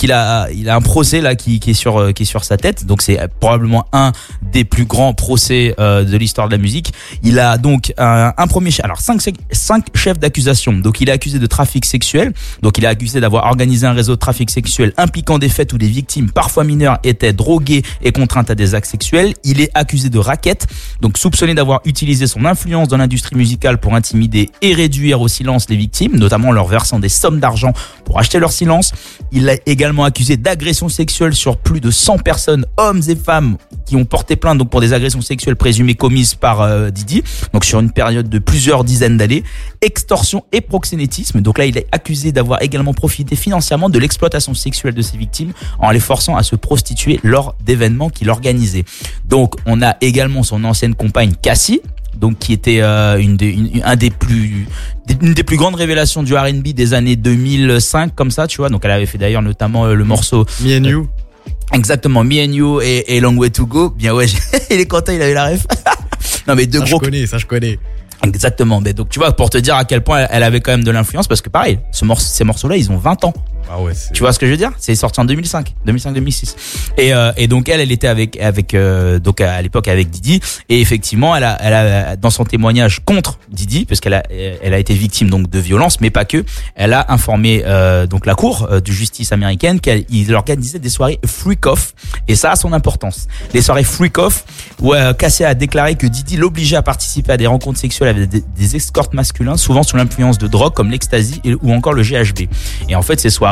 un procès là qui est sur sa tête. Donc c'est probablement un des plus grands procès de l'histoire de la musique. Il a donc un premier chef. Alors 5 chefs d'accusation. Donc il est accusé de trafic sexuel. Donc il est accusé d'avoir organisé un réseau de trafic sexuel impliquant des faits où des victimes, parfois mineures, était drogué et contrainte à des actes sexuels. Il est accusé de racket, donc soupçonné d'avoir utilisé son influence dans l'industrie musicale pour intimider et réduire au silence les victimes, notamment en leur versant des sommes d'argent pour acheter leur silence. Il est également accusé d'agression sexuelle sur plus de 100 personnes, hommes et femmes, qui ont porté plainte donc pour des agressions sexuelles présumées commises par Diddy, donc sur une période de plusieurs dizaines d'années, extorsion et proxénétisme. Donc là, il est accusé d'avoir également profité financièrement de l'exploitation sexuelle de ses victimes en les forçant à se prostituer lors d'événements qu'il organisait. Donc on a également son ancienne compagne Cassie, donc qui était une des plus grandes révélations du R&B des années 2005, comme ça, tu vois. Donc elle avait fait d'ailleurs notamment le morceau Me and You. Exactement, Me and You et Long Way to Go. Bien ouais, il est content, il a eu la ref. Non mais je connais. Exactement. Mais donc tu vois, pour te dire à quel point elle avait quand même de l'influence, parce que pareil, ces morceaux-là, ils ont 20 ans. Ah ouais, tu vois ce que je veux dire? C'est sorti en 2005-2006. Et donc elle était avec donc à l'époque avec Diddy, et effectivement elle a dans son témoignage contre Diddy, parce qu'elle a été victime donc de violence, mais pas que, elle a informé donc la cour de justice américaine qu'il organisait des soirées freak off, et ça a son importance. Les soirées freak off où Cassie a déclaré que Diddy l'obligeait à participer à des rencontres sexuelles avec des escortes masculins, souvent sous l'influence de drogues comme l'ecstasy ou encore le GHB. Et en fait ces soirées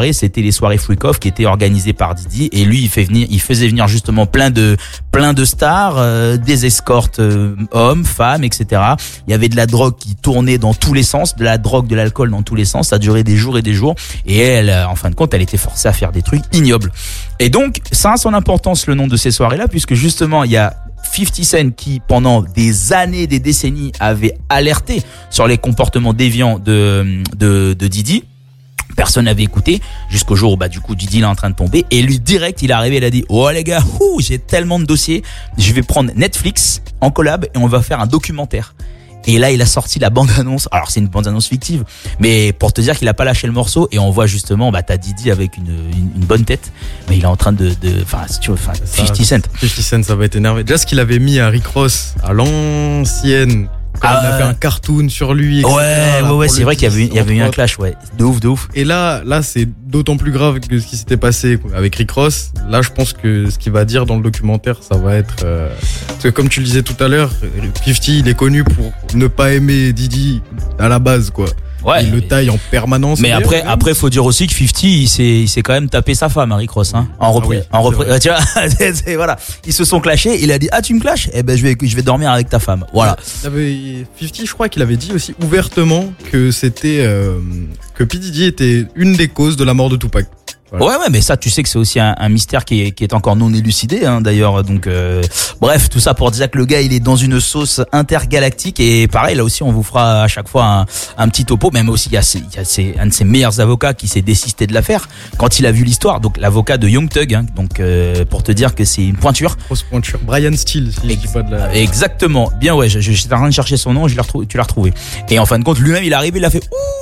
soirées, c'était les soirées Freak Off qui étaient organisées par Didi, et lui il faisait venir justement plein de stars, des escortes hommes, femmes, etc. Il y avait de la drogue qui tournait dans tous les sens, de la drogue, de l'alcool dans tous les sens. Ça durait des jours et des jours, et elle, en fin de compte, elle était forcée à faire des trucs ignobles. Et donc ça a son importance, le nom de ces soirées-là, puisque justement il y a 50 Cent qui pendant des années, des décennies avait alerté sur les comportements déviants de Didi. Personne n'avait écouté jusqu'au jour où du coup Didi il est en train de tomber, et lui direct il est arrivé, il a dit oh les gars, j'ai tellement de dossiers, je vais prendre Netflix en collab et on va faire un documentaire. Et là, il a sorti la bande-annonce. Alors, c'est une bande-annonce fictive, mais pour te dire qu'il a pas lâché le morceau. Et on voit justement, t'as Didi avec une bonne tête, mais il est en train si tu veux, 50 Cent. 50 Cent, ça va être énervé. Déjà, ce qu'il avait mis à Rick Ross à l'ancienne, quand il a fait un cartoon sur lui, etc. Ouais, c'est vrai qu'il y avait eu un clash, ouais. De ouf. Et là, c'est d'autant plus grave que ce qui s'était passé avec Rick Ross. Là, je pense que ce qu'il va dire dans le documentaire, ça va être, parce que comme tu le disais tout à l'heure, 50, il est connu pour ne pas aimer Didi à la base, quoi. Ouais, il le taille en permanence. Mais après, faut dire aussi que 50, il s'est quand même tapé sa femme, Rick Ross, hein. En repris. Tu vois, voilà. Ils se sont clashés. Il a dit, tu me clashes? Eh ben, je vais dormir avec ta femme. Voilà. 50, je crois qu'il avait dit aussi ouvertement que c'était, que P. Diddy était une des causes de la mort de Tupac. Voilà. Ouais, mais ça, tu sais que c'est aussi un mystère qui est encore non élucidé, hein, d'ailleurs. Donc, bref, tout ça pour dire que le gars, il est dans une sauce intergalactique, et pareil, là aussi, on vous fera à chaque fois un petit topo. Même aussi, il y a un de ses meilleurs avocats qui s'est désisté de l'affaire quand il a vu l'histoire. Donc, l'avocat de Young Thug, hein, donc pour te dire que c'est une pointure. Grosse pointure. Brian Steele, si je dis pas de la. Exactement. Bien, ouais. J'étais en train de chercher son nom, tu l'as retrouvé. Et en fin de compte, lui-même, il est arrivé, il a fait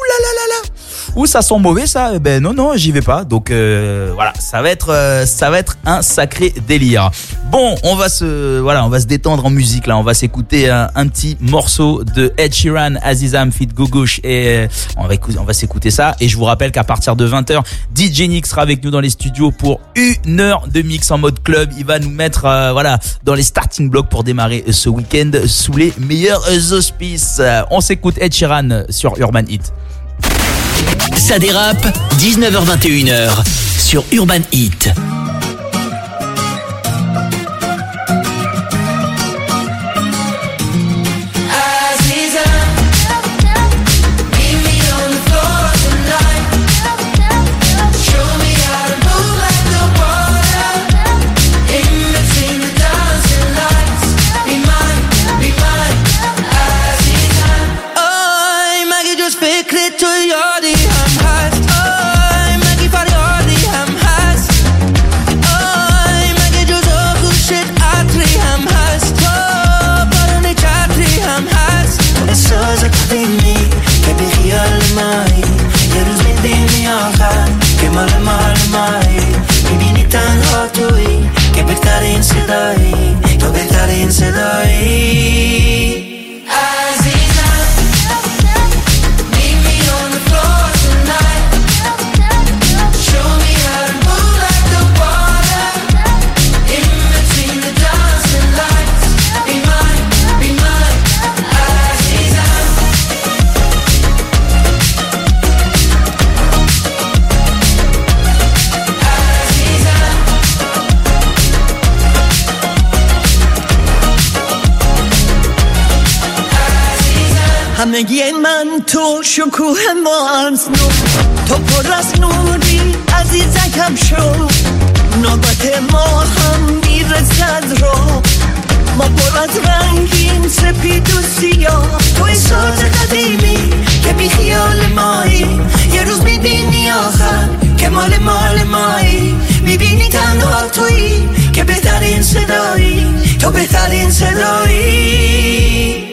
ouh, ça sent mauvais, ça. Ben non, j'y vais pas. Donc voilà, ça va être un sacré délire. Bon, on va se détendre en musique là. On va s'écouter un petit morceau de Ed Sheeran, Azizam Fit Gogouche, et on va s'écouter ça. Et je vous rappelle qu'à partir de 20h, DJ Nick sera avec nous dans les studios pour 1 heure de mix en mode club. Il va nous mettre dans les starting blocks pour démarrer ce week-end sous les meilleurs auspices. On s'écoute Ed Sheeran sur Urban Hit. Ça dérape, 19h-21h sur Urban Hit. همگی من تو شکوه مانس نو تو پر از نوری عزیزکم شو نوبت ما هم میرسد رو ما پر از رنگین سپید و سیاه توی ساز قدیمی که بی خیال مایی یه روز میبینی آخر که مال مایی میبینی تنها تویی که بهترین صدایی تو بهترین صدایی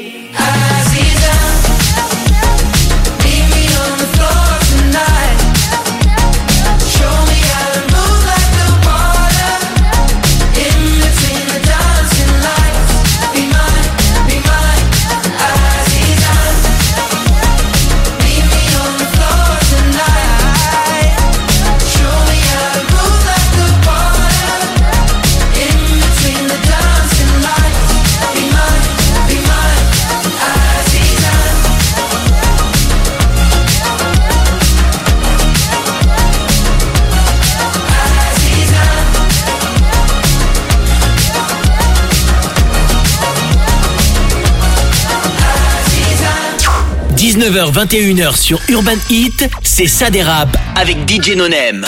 19h, 21h sur Urban Heat, c'est ça dérape avec DJ Nonem.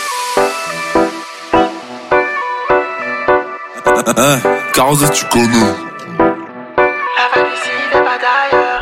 Carrosse, tu connais. La valise, il est pas d'ailleurs.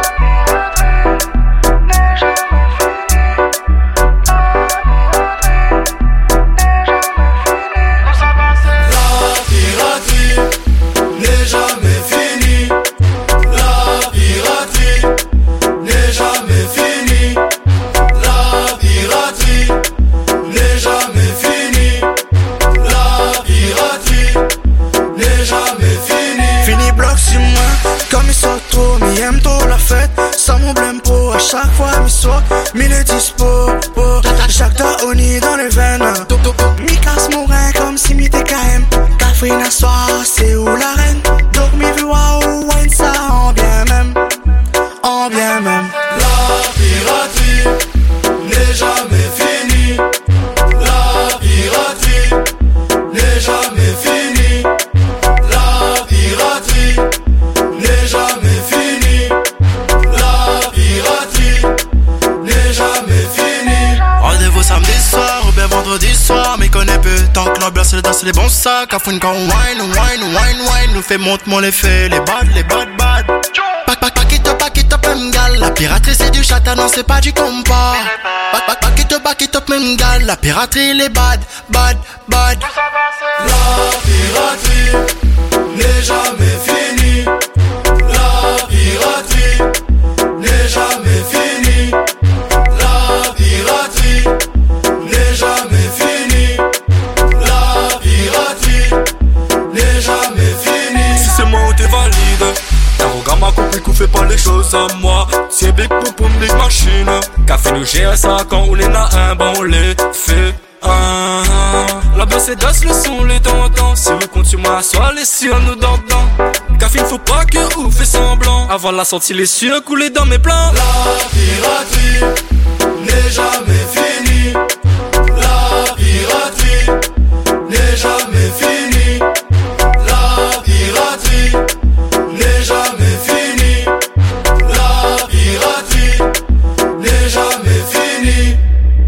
La piraterie n'est jamais finie. La piraterie n'est jamais finie. La piraterie n'est jamais finie. La piraterie n'est jamais finie. Fini bloc sur moi, comme ils sortent trop, mi aime trop la fête. Sans mon blême pro, à chaque fois mi soir, mi le dispo. Chaque taoni dans les veines. Mi casse mon rein comme si mi TKM. Café na soir, c'est où la reine. Donc mi voit où wine ça en bien même. En bien même. La piraterie n'est jamais finie. La piraterie n'est jamais finie. La piraterie n'est jamais finie. La piraterie n'est jamais finie. Rendez-vous samedi soir ou bien vendredi soir. Mais connais peu tant que l'ambiance c'est danser les bons sacs. À fouine quand on wine. Nous fait monte mon effet, les bad. Back it up, même gal. La piraterie c'est du chata, non c'est pas du compas. Back it up, même gal. La piraterie les bad. La piraterie n'est jamais finie. La piraterie n'est jamais finie. La piraterie n'est jamais finie. La piraterie n'est jamais finie. Si c'est moi ou t'es valide, regarde ma copine qu'on fait pas les choses à moi. C'est big poum big machine. Café nous gère ça quand on est là un bon on les fait. La baisse est d'as, le son, les dents. Si vous comptez sur moi, soit les sur nous dedans. Café, il faut pas que vous fait semblant. Avant la sortie, les cieux couler dans mes plans. La piraterie n'est jamais finie. La piraterie n'est jamais finie. La piraterie n'est jamais finie. La piraterie n'est jamais finie.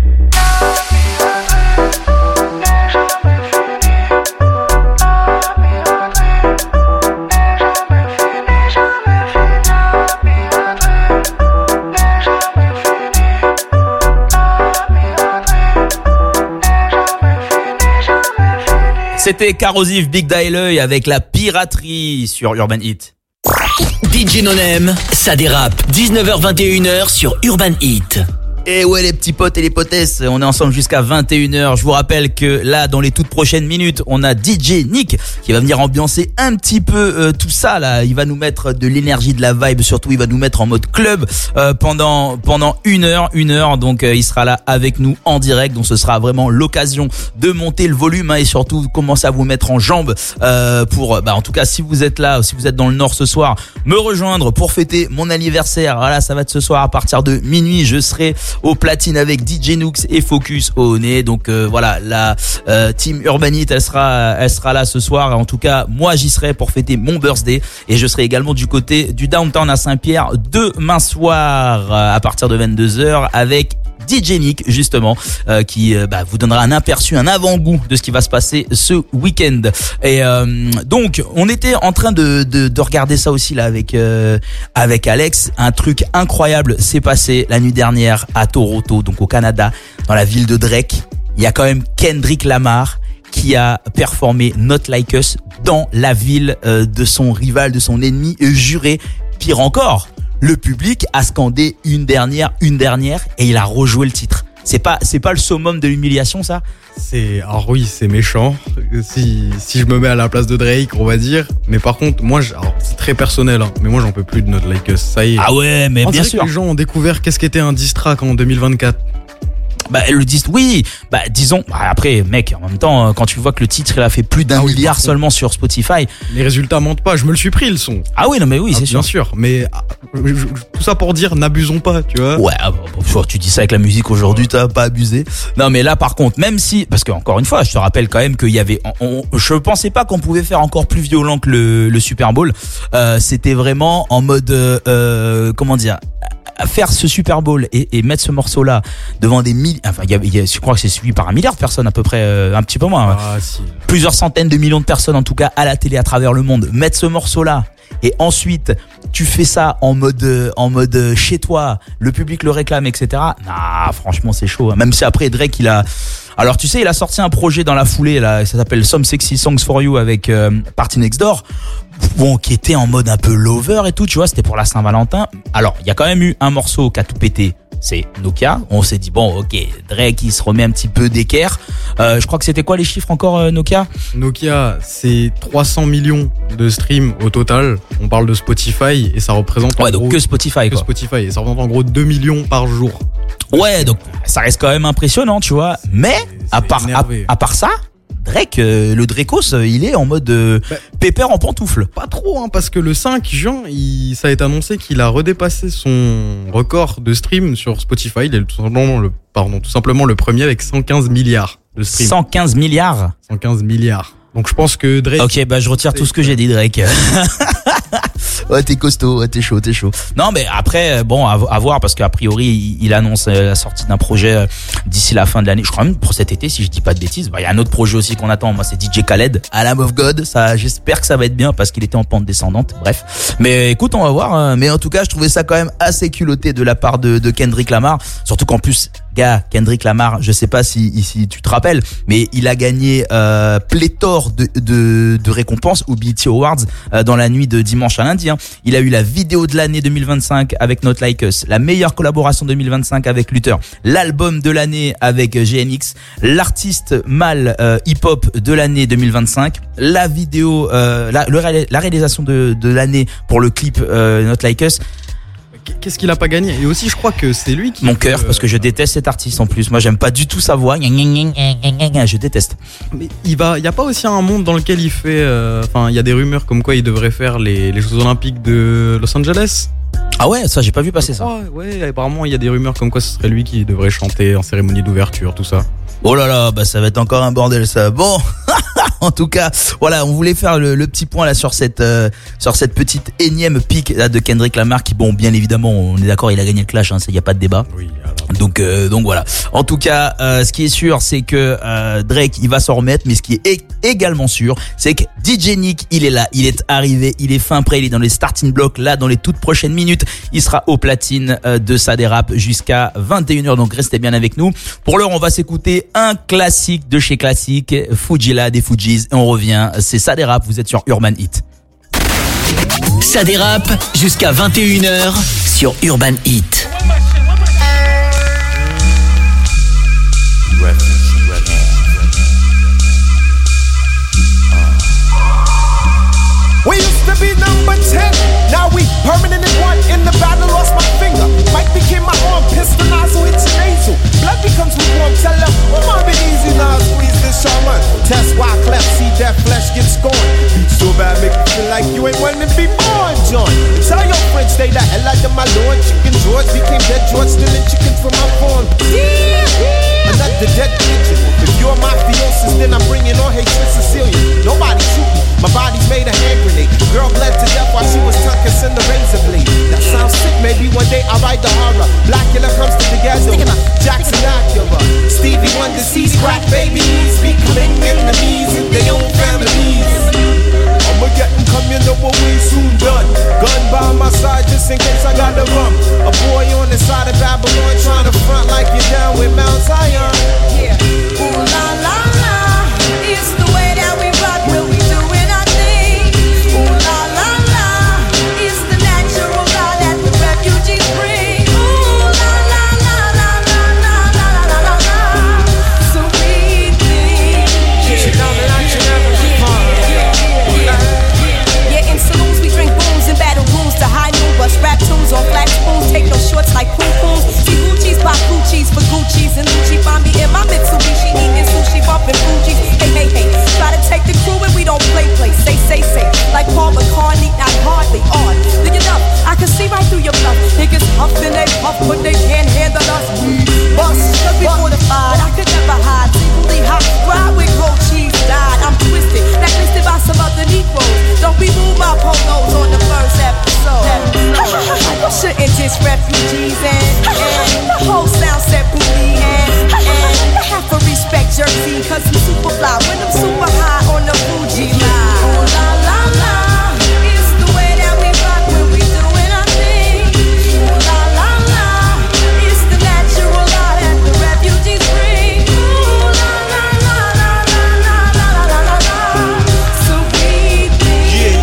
C'était Corrosive Big Dialer avec la piraterie sur Urban Heat. DJ Nonem, ça dérape. 19h, 21h sur Urban Heat. Et ouais les petits potes et les potesses, on est ensemble jusqu'à 21h. Je vous rappelle que là, dans les toutes prochaines minutes, on a DJ Nick qui va venir ambiancer un petit peu tout ça là. Il va nous mettre de l'énergie, de la vibe, surtout il va nous mettre en mode club pendant une heure. Donc il sera là avec nous en direct. Donc ce sera vraiment l'occasion de monter le volume et surtout commencer à vous mettre en jambes pour en tout cas si vous êtes là, si vous êtes dans le Nord ce soir, me rejoindre pour fêter mon anniversaire. Voilà, ça va être ce soir à partir de minuit. Je serai au platine avec DJ Nooks et Focus au nez. Donc voilà, la team Urban Heat elle sera là ce soir. En tout cas, moi j'y serai pour fêter mon birthday et je serai également du côté du downtown à Saint-Pierre demain soir à partir de 22h avec DJ Nick justement qui vous donnera un aperçu, un avant-goût de ce qui va se passer ce week-end. Et donc on était en train de regarder ça aussi là avec Alex. Un truc incroyable s'est passé la nuit dernière à Toronto, donc au Canada, dans la ville de Drake. Il y a quand même Kendrick Lamar qui a performé Not Like Us dans la ville de son rival, de son ennemi juré. Pire encore, le public a scandé une dernière et il a rejoué le titre. C'est pas le summum de l'humiliation ça? Alors oui, c'est méchant. Si je me mets à la place de Drake, on va dire. Mais par contre, moi, c'est très personnel, hein, mais moi j'en peux plus de Not Like Us. Ça y est. Ah ouais, mais bien sûr. Les gens ont découvert qu'est-ce qu'était un diss track en 2024. Le disent, oui, disons, après, mec, en même temps, quand tu vois que le titre, il a fait plus d'1 milliard seulement sur Spotify. Les résultats mentent pas, je me le suis pris, le son. Ah oui, non, mais oui, c'est sûr. Bien sûr, mais tout ça pour dire, n'abusons pas, tu vois. Ouais, tu dis ça avec la musique aujourd'hui, t'as pas abusé. Non, mais là, par contre, même si, parce que encore une fois, je te rappelle quand même qu'il y avait, je pensais pas qu'on pouvait faire encore plus violent que le Super Bowl. C'était vraiment en mode, comment dire, faire ce Super Bowl et mettre ce morceau-là devant des milliers, enfin, je crois que c'est suivi par 1 milliard de personnes à peu près, un petit peu moins. Si. Plusieurs centaines de millions de personnes en tout cas à la télé à travers le monde. Mettre ce morceau-là et ensuite tu fais ça en mode chez toi, le public le réclame, etc. Nah, franchement c'est chaud. Même si après Drake il a sorti un projet dans la foulée là, ça s'appelle Some Sexy Songs for You avec Party Next Door. Bon, qui était en mode un peu lover et tout, tu vois, c'était pour la Saint-Valentin. Alors, il y a quand même eu un morceau qui a tout pété, c'est Nokia. On s'est dit bon, ok, Drake il se remet un petit peu d'équerre. Je crois que c'était quoi les chiffres encore, Nokia ? Nokia, c'est 300 millions de streams au total. On parle de Spotify et ça représente donc gros, que Spotify quoi. Spotify et ça représente en gros 2 millions par jour. Ouais, donc ça reste quand même impressionnant, tu vois. Mais à part ça, Drake, le Dracos, il est en mode pépère en pantoufle. Pas trop, hein, parce que le 5 juin, ça a été annoncé qu'il a redépassé son record de stream sur Spotify. Il est tout simplement le premier avec 115 milliards de streams. 115 milliards 115 milliards. Donc je pense que Drake... Ok, je retire tout ce que j'ai dit, Drake. Ouais, t'es costaud, ouais, t'es chaud. Non, mais après, bon, à voir, parce qu'a priori, il annonce la sortie d'un projet d'ici la fin de l'année. Je crois même pour cet été, si je dis pas de bêtises. Il y a un autre projet aussi qu'on attend. Moi, c'est DJ Khaled, à Lamb of God. Ça, j'espère que ça va être bien parce qu'il était en pente descendante. Bref. Mais écoute, on va voir. Mais en tout cas, je trouvais ça quand même assez culotté de la part de Kendrick Lamar. Surtout qu'en plus, Kendrick Lamar, je sais pas si tu te rappelles, mais il a gagné pléthore de récompenses aux BET Awards dans la nuit de dimanche à lundi. Il a eu la vidéo de l'année 2025 avec Not Like Us, la meilleure collaboration 2025 avec Luther, l'album de l'année avec GNX, l'artiste mâle hip-hop de l'année 2025, la vidéo, la réalisation de l'année pour le clip Not Like Us. Qu'est-ce qu'il a pas gagné? Et aussi, je crois que c'est lui qui... Mon cœur, parce que je déteste cet artiste en plus. Moi, j'aime pas du tout sa voix. Je déteste. Mais il y a pas aussi un monde dans lequel il fait... il y a des rumeurs comme quoi il devrait faire les Jeux Olympiques de Los Angeles. Ah ouais, ça, j'ai pas vu passer ça. Ouais, apparemment, il y a des rumeurs comme quoi ce serait lui qui devrait chanter en cérémonie d'ouverture, tout ça. Oh là là, ça va être encore un bordel ça. Bon, en tout cas, voilà, on voulait faire le petit point là sur cette petite énième pique là de Kendrick Lamar qui, bon, bien évidemment, on est d'accord, il a gagné le clash, il y a pas de débat. Oui. Donc voilà. En tout cas, ce qui est sûr, c'est que Drake, il va s'en remettre, mais ce qui est également sûr, c'est que DJ Nick, il est là, il est arrivé, il est fin prêt, il est dans les starting blocks là, dans les toutes prochaines minutes, il sera au platine de Ça Dérape jusqu'à 21h. Donc restez bien avec nous. Pour l'heure, on va s'écouter un classique de chez Classique, Fujila des Fujis, et on revient. C'est Ça Dérape, vous êtes sur Urban Hit. Ça dérape jusqu'à 21h sur Urban Hit. We used to be number 10, now we permanent in one. In the battle, lost my finger. Mike became my arm, pistol nozzle, it's a nasal. Blood becomes lukewarm, tell them, mom, it easy now, squeeze this shaman. Test why cleft, see that flesh get scorned. Beat so bad, make you feel like you ain't wanting to be born, John. Tell your friends, stay the hell out of my lord. Chicken George became dead George, stealing chicken from my farm. Another dead pigeon. If you're mafiosis, then I'm bringing on hatred Sicilian. Nobody shoot me, my body's made a hand grenade. Girl bled to death while she was tucking in the razor blade. That sounds sick, maybe one day I'll write the horror. Blackula comes to together, Jackson Acura. Stevie Wonder sees crack babies becoming enemies in their own families. I'ma get them coming over, we soon done. Gun by my side just in case I gotta run. A boy on the side of Babylon trying to front like you're down with Mount Zion. Yeah. Ooh la la la, it's the way that we rock when we doing our thing. Ooh la la la, it's the natural law that the refugees bring. Ooh la la la la la la la la la la. So we think. Yeah, in saloons we drink booze, in battle rooms to high noon, bust rap tunes on flat spoons, take no shorts like poo-poos. refugees and the whole sound set booty and have to respect Jersey cause I'm super fly when I'm super high on the Fuji line. Ooh la la la, it's the way that we rock when we doing our thing. Ooh la la la, it's the natural law that the refugees bring. Ooh la la la la la la la la la la, so we think.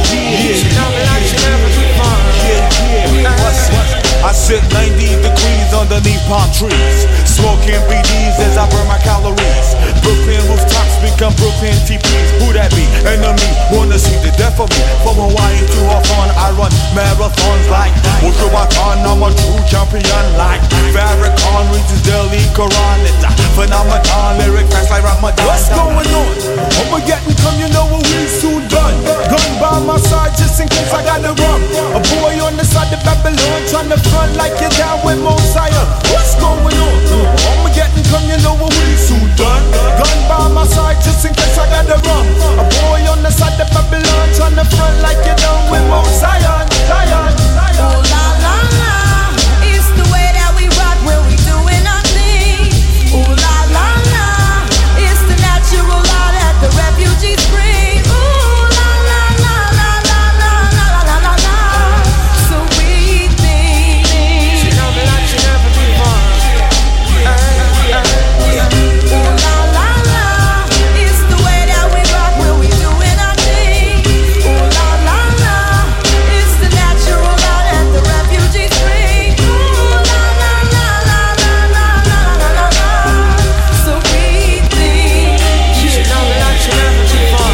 I sit 90 degrees underneath palm trees, smoking BDs as I burn my calories. Brooklyn rooftops become Brooklyn TPs. Who that be? Enemy, wanna see the death of me. From Hawaii to Hawthorne, I run marathons like Wushawatan. I'm a true champion like Farrakhan reads Delhi Quran. It's a phenomenon, lyric fast like Ramadan. What's going on? I'ma get and come, you know what we soon done. Gun by my side just in case I gotta run. A boy on the side of Babylon trying to front like you're down with Mosiah. What's going on? I'ma get and come, you know what we soon done. Gun by my side just in case I gotta run. A boy on the side of Babylon trying to front like you're down with Mosiah. Oh la la la, it's the way that we rock when we doing our thing. Oh la la la, it's the natural law that the refugees bring. Ooh la la la la la la la la la la, so we think. She never be fun. Ooh la la la, it's the way that we rock when we doing our thing. Ooh la la la, it's the natural law that the refugees bring. Ooh la la la la la la la la la la, so we think. She never be fun.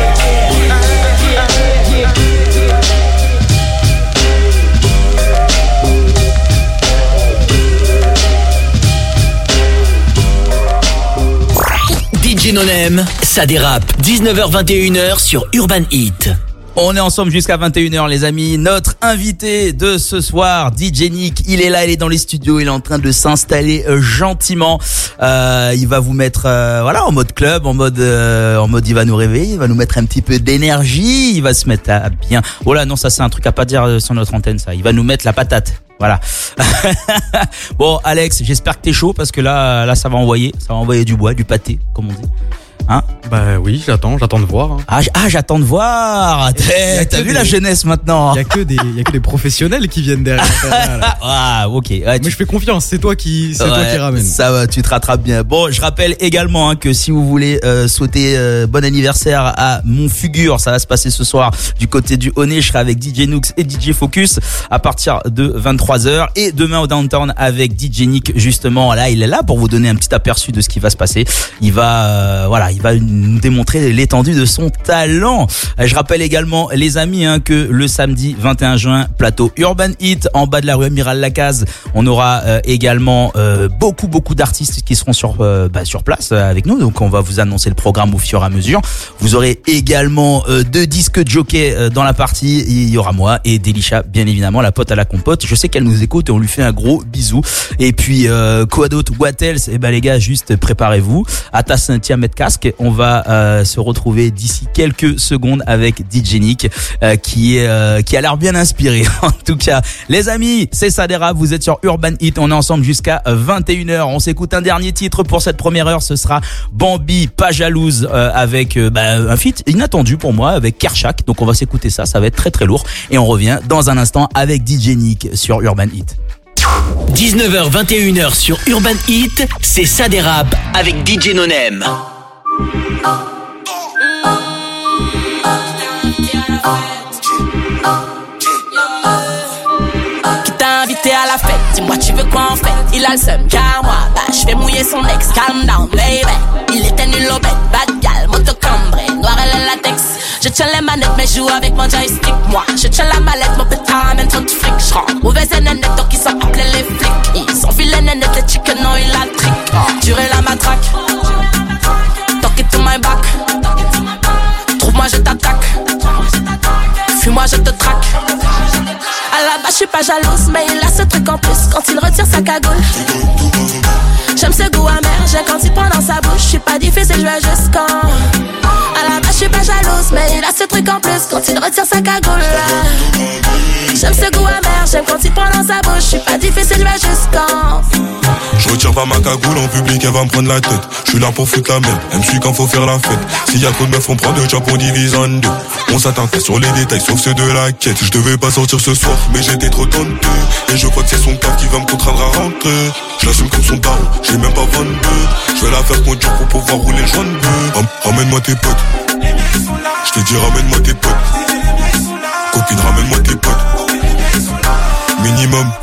DJ Nonem, ça dérape. 19h-21h sur Urban Heat. On est ensemble jusqu'à 21h les amis. Notre invité de ce soir, DJ Nick, il est là, il est dans les studios, il est en train de s'installer gentiment. Il va vous mettre voilà en mode club, en mode il va nous réveiller, il va nous mettre un petit peu d'énergie, il va se mettre à bien. Oh là non, ça c'est un truc à pas dire sur notre antenne ça. Il va nous mettre la patate. Voilà. Bon Alex, j'espère que t'es chaud parce que là ça va envoyer du bois, du pâté comme on dit. Hein? Bah oui, j'attends de voir. Hein. Ah, j'attends de voir. T'as vu la jeunesse maintenant? Il y a que des professionnels qui viennent derrière. Là. Ah, ok. Ouais, mais je fais confiance. C'est toi qui ramène. Ça va, tu te rattrapes bien. Bon, je rappelle également que si vous voulez souhaiter bon anniversaire à mon Fugure, ça va se passer ce soir du côté du Honnet. Je serai avec DJ Nooks et DJ Focus à partir de 23h et demain au Downtown avec DJ Nick justement. Là, il est là pour vous donner un petit aperçu de ce qui va se passer. Il va il va nous démontrer l'étendue de son talent. Je rappelle également les amis que le samedi 21 juin, plateau Urban Heat en bas de la rue Amiral Lacaze. On aura également beaucoup d'artistes qui seront sur place avec nous. Donc on va vous annoncer le programme au fur et à mesure. Vous aurez également 2 disques jockey dans la partie. Il y aura moi et Delisha, bien évidemment, la pote à la compote. Je sais qu'elle nous écoute et on lui fait un gros bisou. Et puis quoi d'autre, what else? Eh ben les gars, juste préparez-vous. Atta Saint-Tia mettre casque. On va se retrouver d'ici quelques secondes avec DJ Nick qui a l'air bien inspiré. En tout cas, les amis, c'est ça des rap, vous êtes sur Urban Heat, on est ensemble jusqu'à 21h. On s'écoute un dernier titre pour cette première heure, ce sera Bambi, pas jalouse avec un feat inattendu pour moi avec Kershak. Donc on va s'écouter ça va être très très lourd et on revient dans un instant avec DJ Nick sur Urban Heat. 19h 21h sur Urban Heat, c'est ça des rap avec DJ Nonem. Qui t'a invité à la fête? Dis-moi tu veux quoi en fait? Il a le seum car moi je vais mouiller son ex. Calm down baby. Il était nul au bec. Bad gal, moto cambré, noir et le latex. Je tiens les manettes mais je joue avec mon joystick. Moi je tiens la mallette, mon pétard ramène trop de fric. J'rentre mauvaise nénette donc ils sont appelés les flics. Ils sont filés nénettes, les chicken non il a trick. Durer la matraque. Talk it to my back. Trouve-moi je t'attaque. Fuis-moi je te traque. À la base je suis pas jalouse mais il a ce truc en plus quand il retire sa cagoule. J'aime ce goût amer, j'ai quand il prend dans sa bouche. Je suis pas difficile, je veux juste quand. À la base je suis pas jalouse mais il a ce truc en plus quand il retire sa cagoule. J'aime ce goût amer, j'aime quand il prend dans sa bouche. Je suis pas pas difficile, mais juste quand. Je retire pas ma cagoule en public, elle va me prendre la tête. Je suis là pour foutre la merde, elle me suit quand faut faire la fête. S'il y a trop de meufs, on prend deux chops, on divise en deux. On s'attend pas sur les détails, sauf ceux de la quête. Je devais pas sortir ce soir, mais j'étais trop tenté. Et je crois que c'est son taf qui va me contraindre à rentrer. Je l'assume comme son daron, j'ai même pas 22. Je vais la faire conduire pour pouvoir rouler le joint de bleu. Ramène-moi tes potes. Je te dis ramène-moi tes potes. Copine, ramène-moi tes potes. Minimum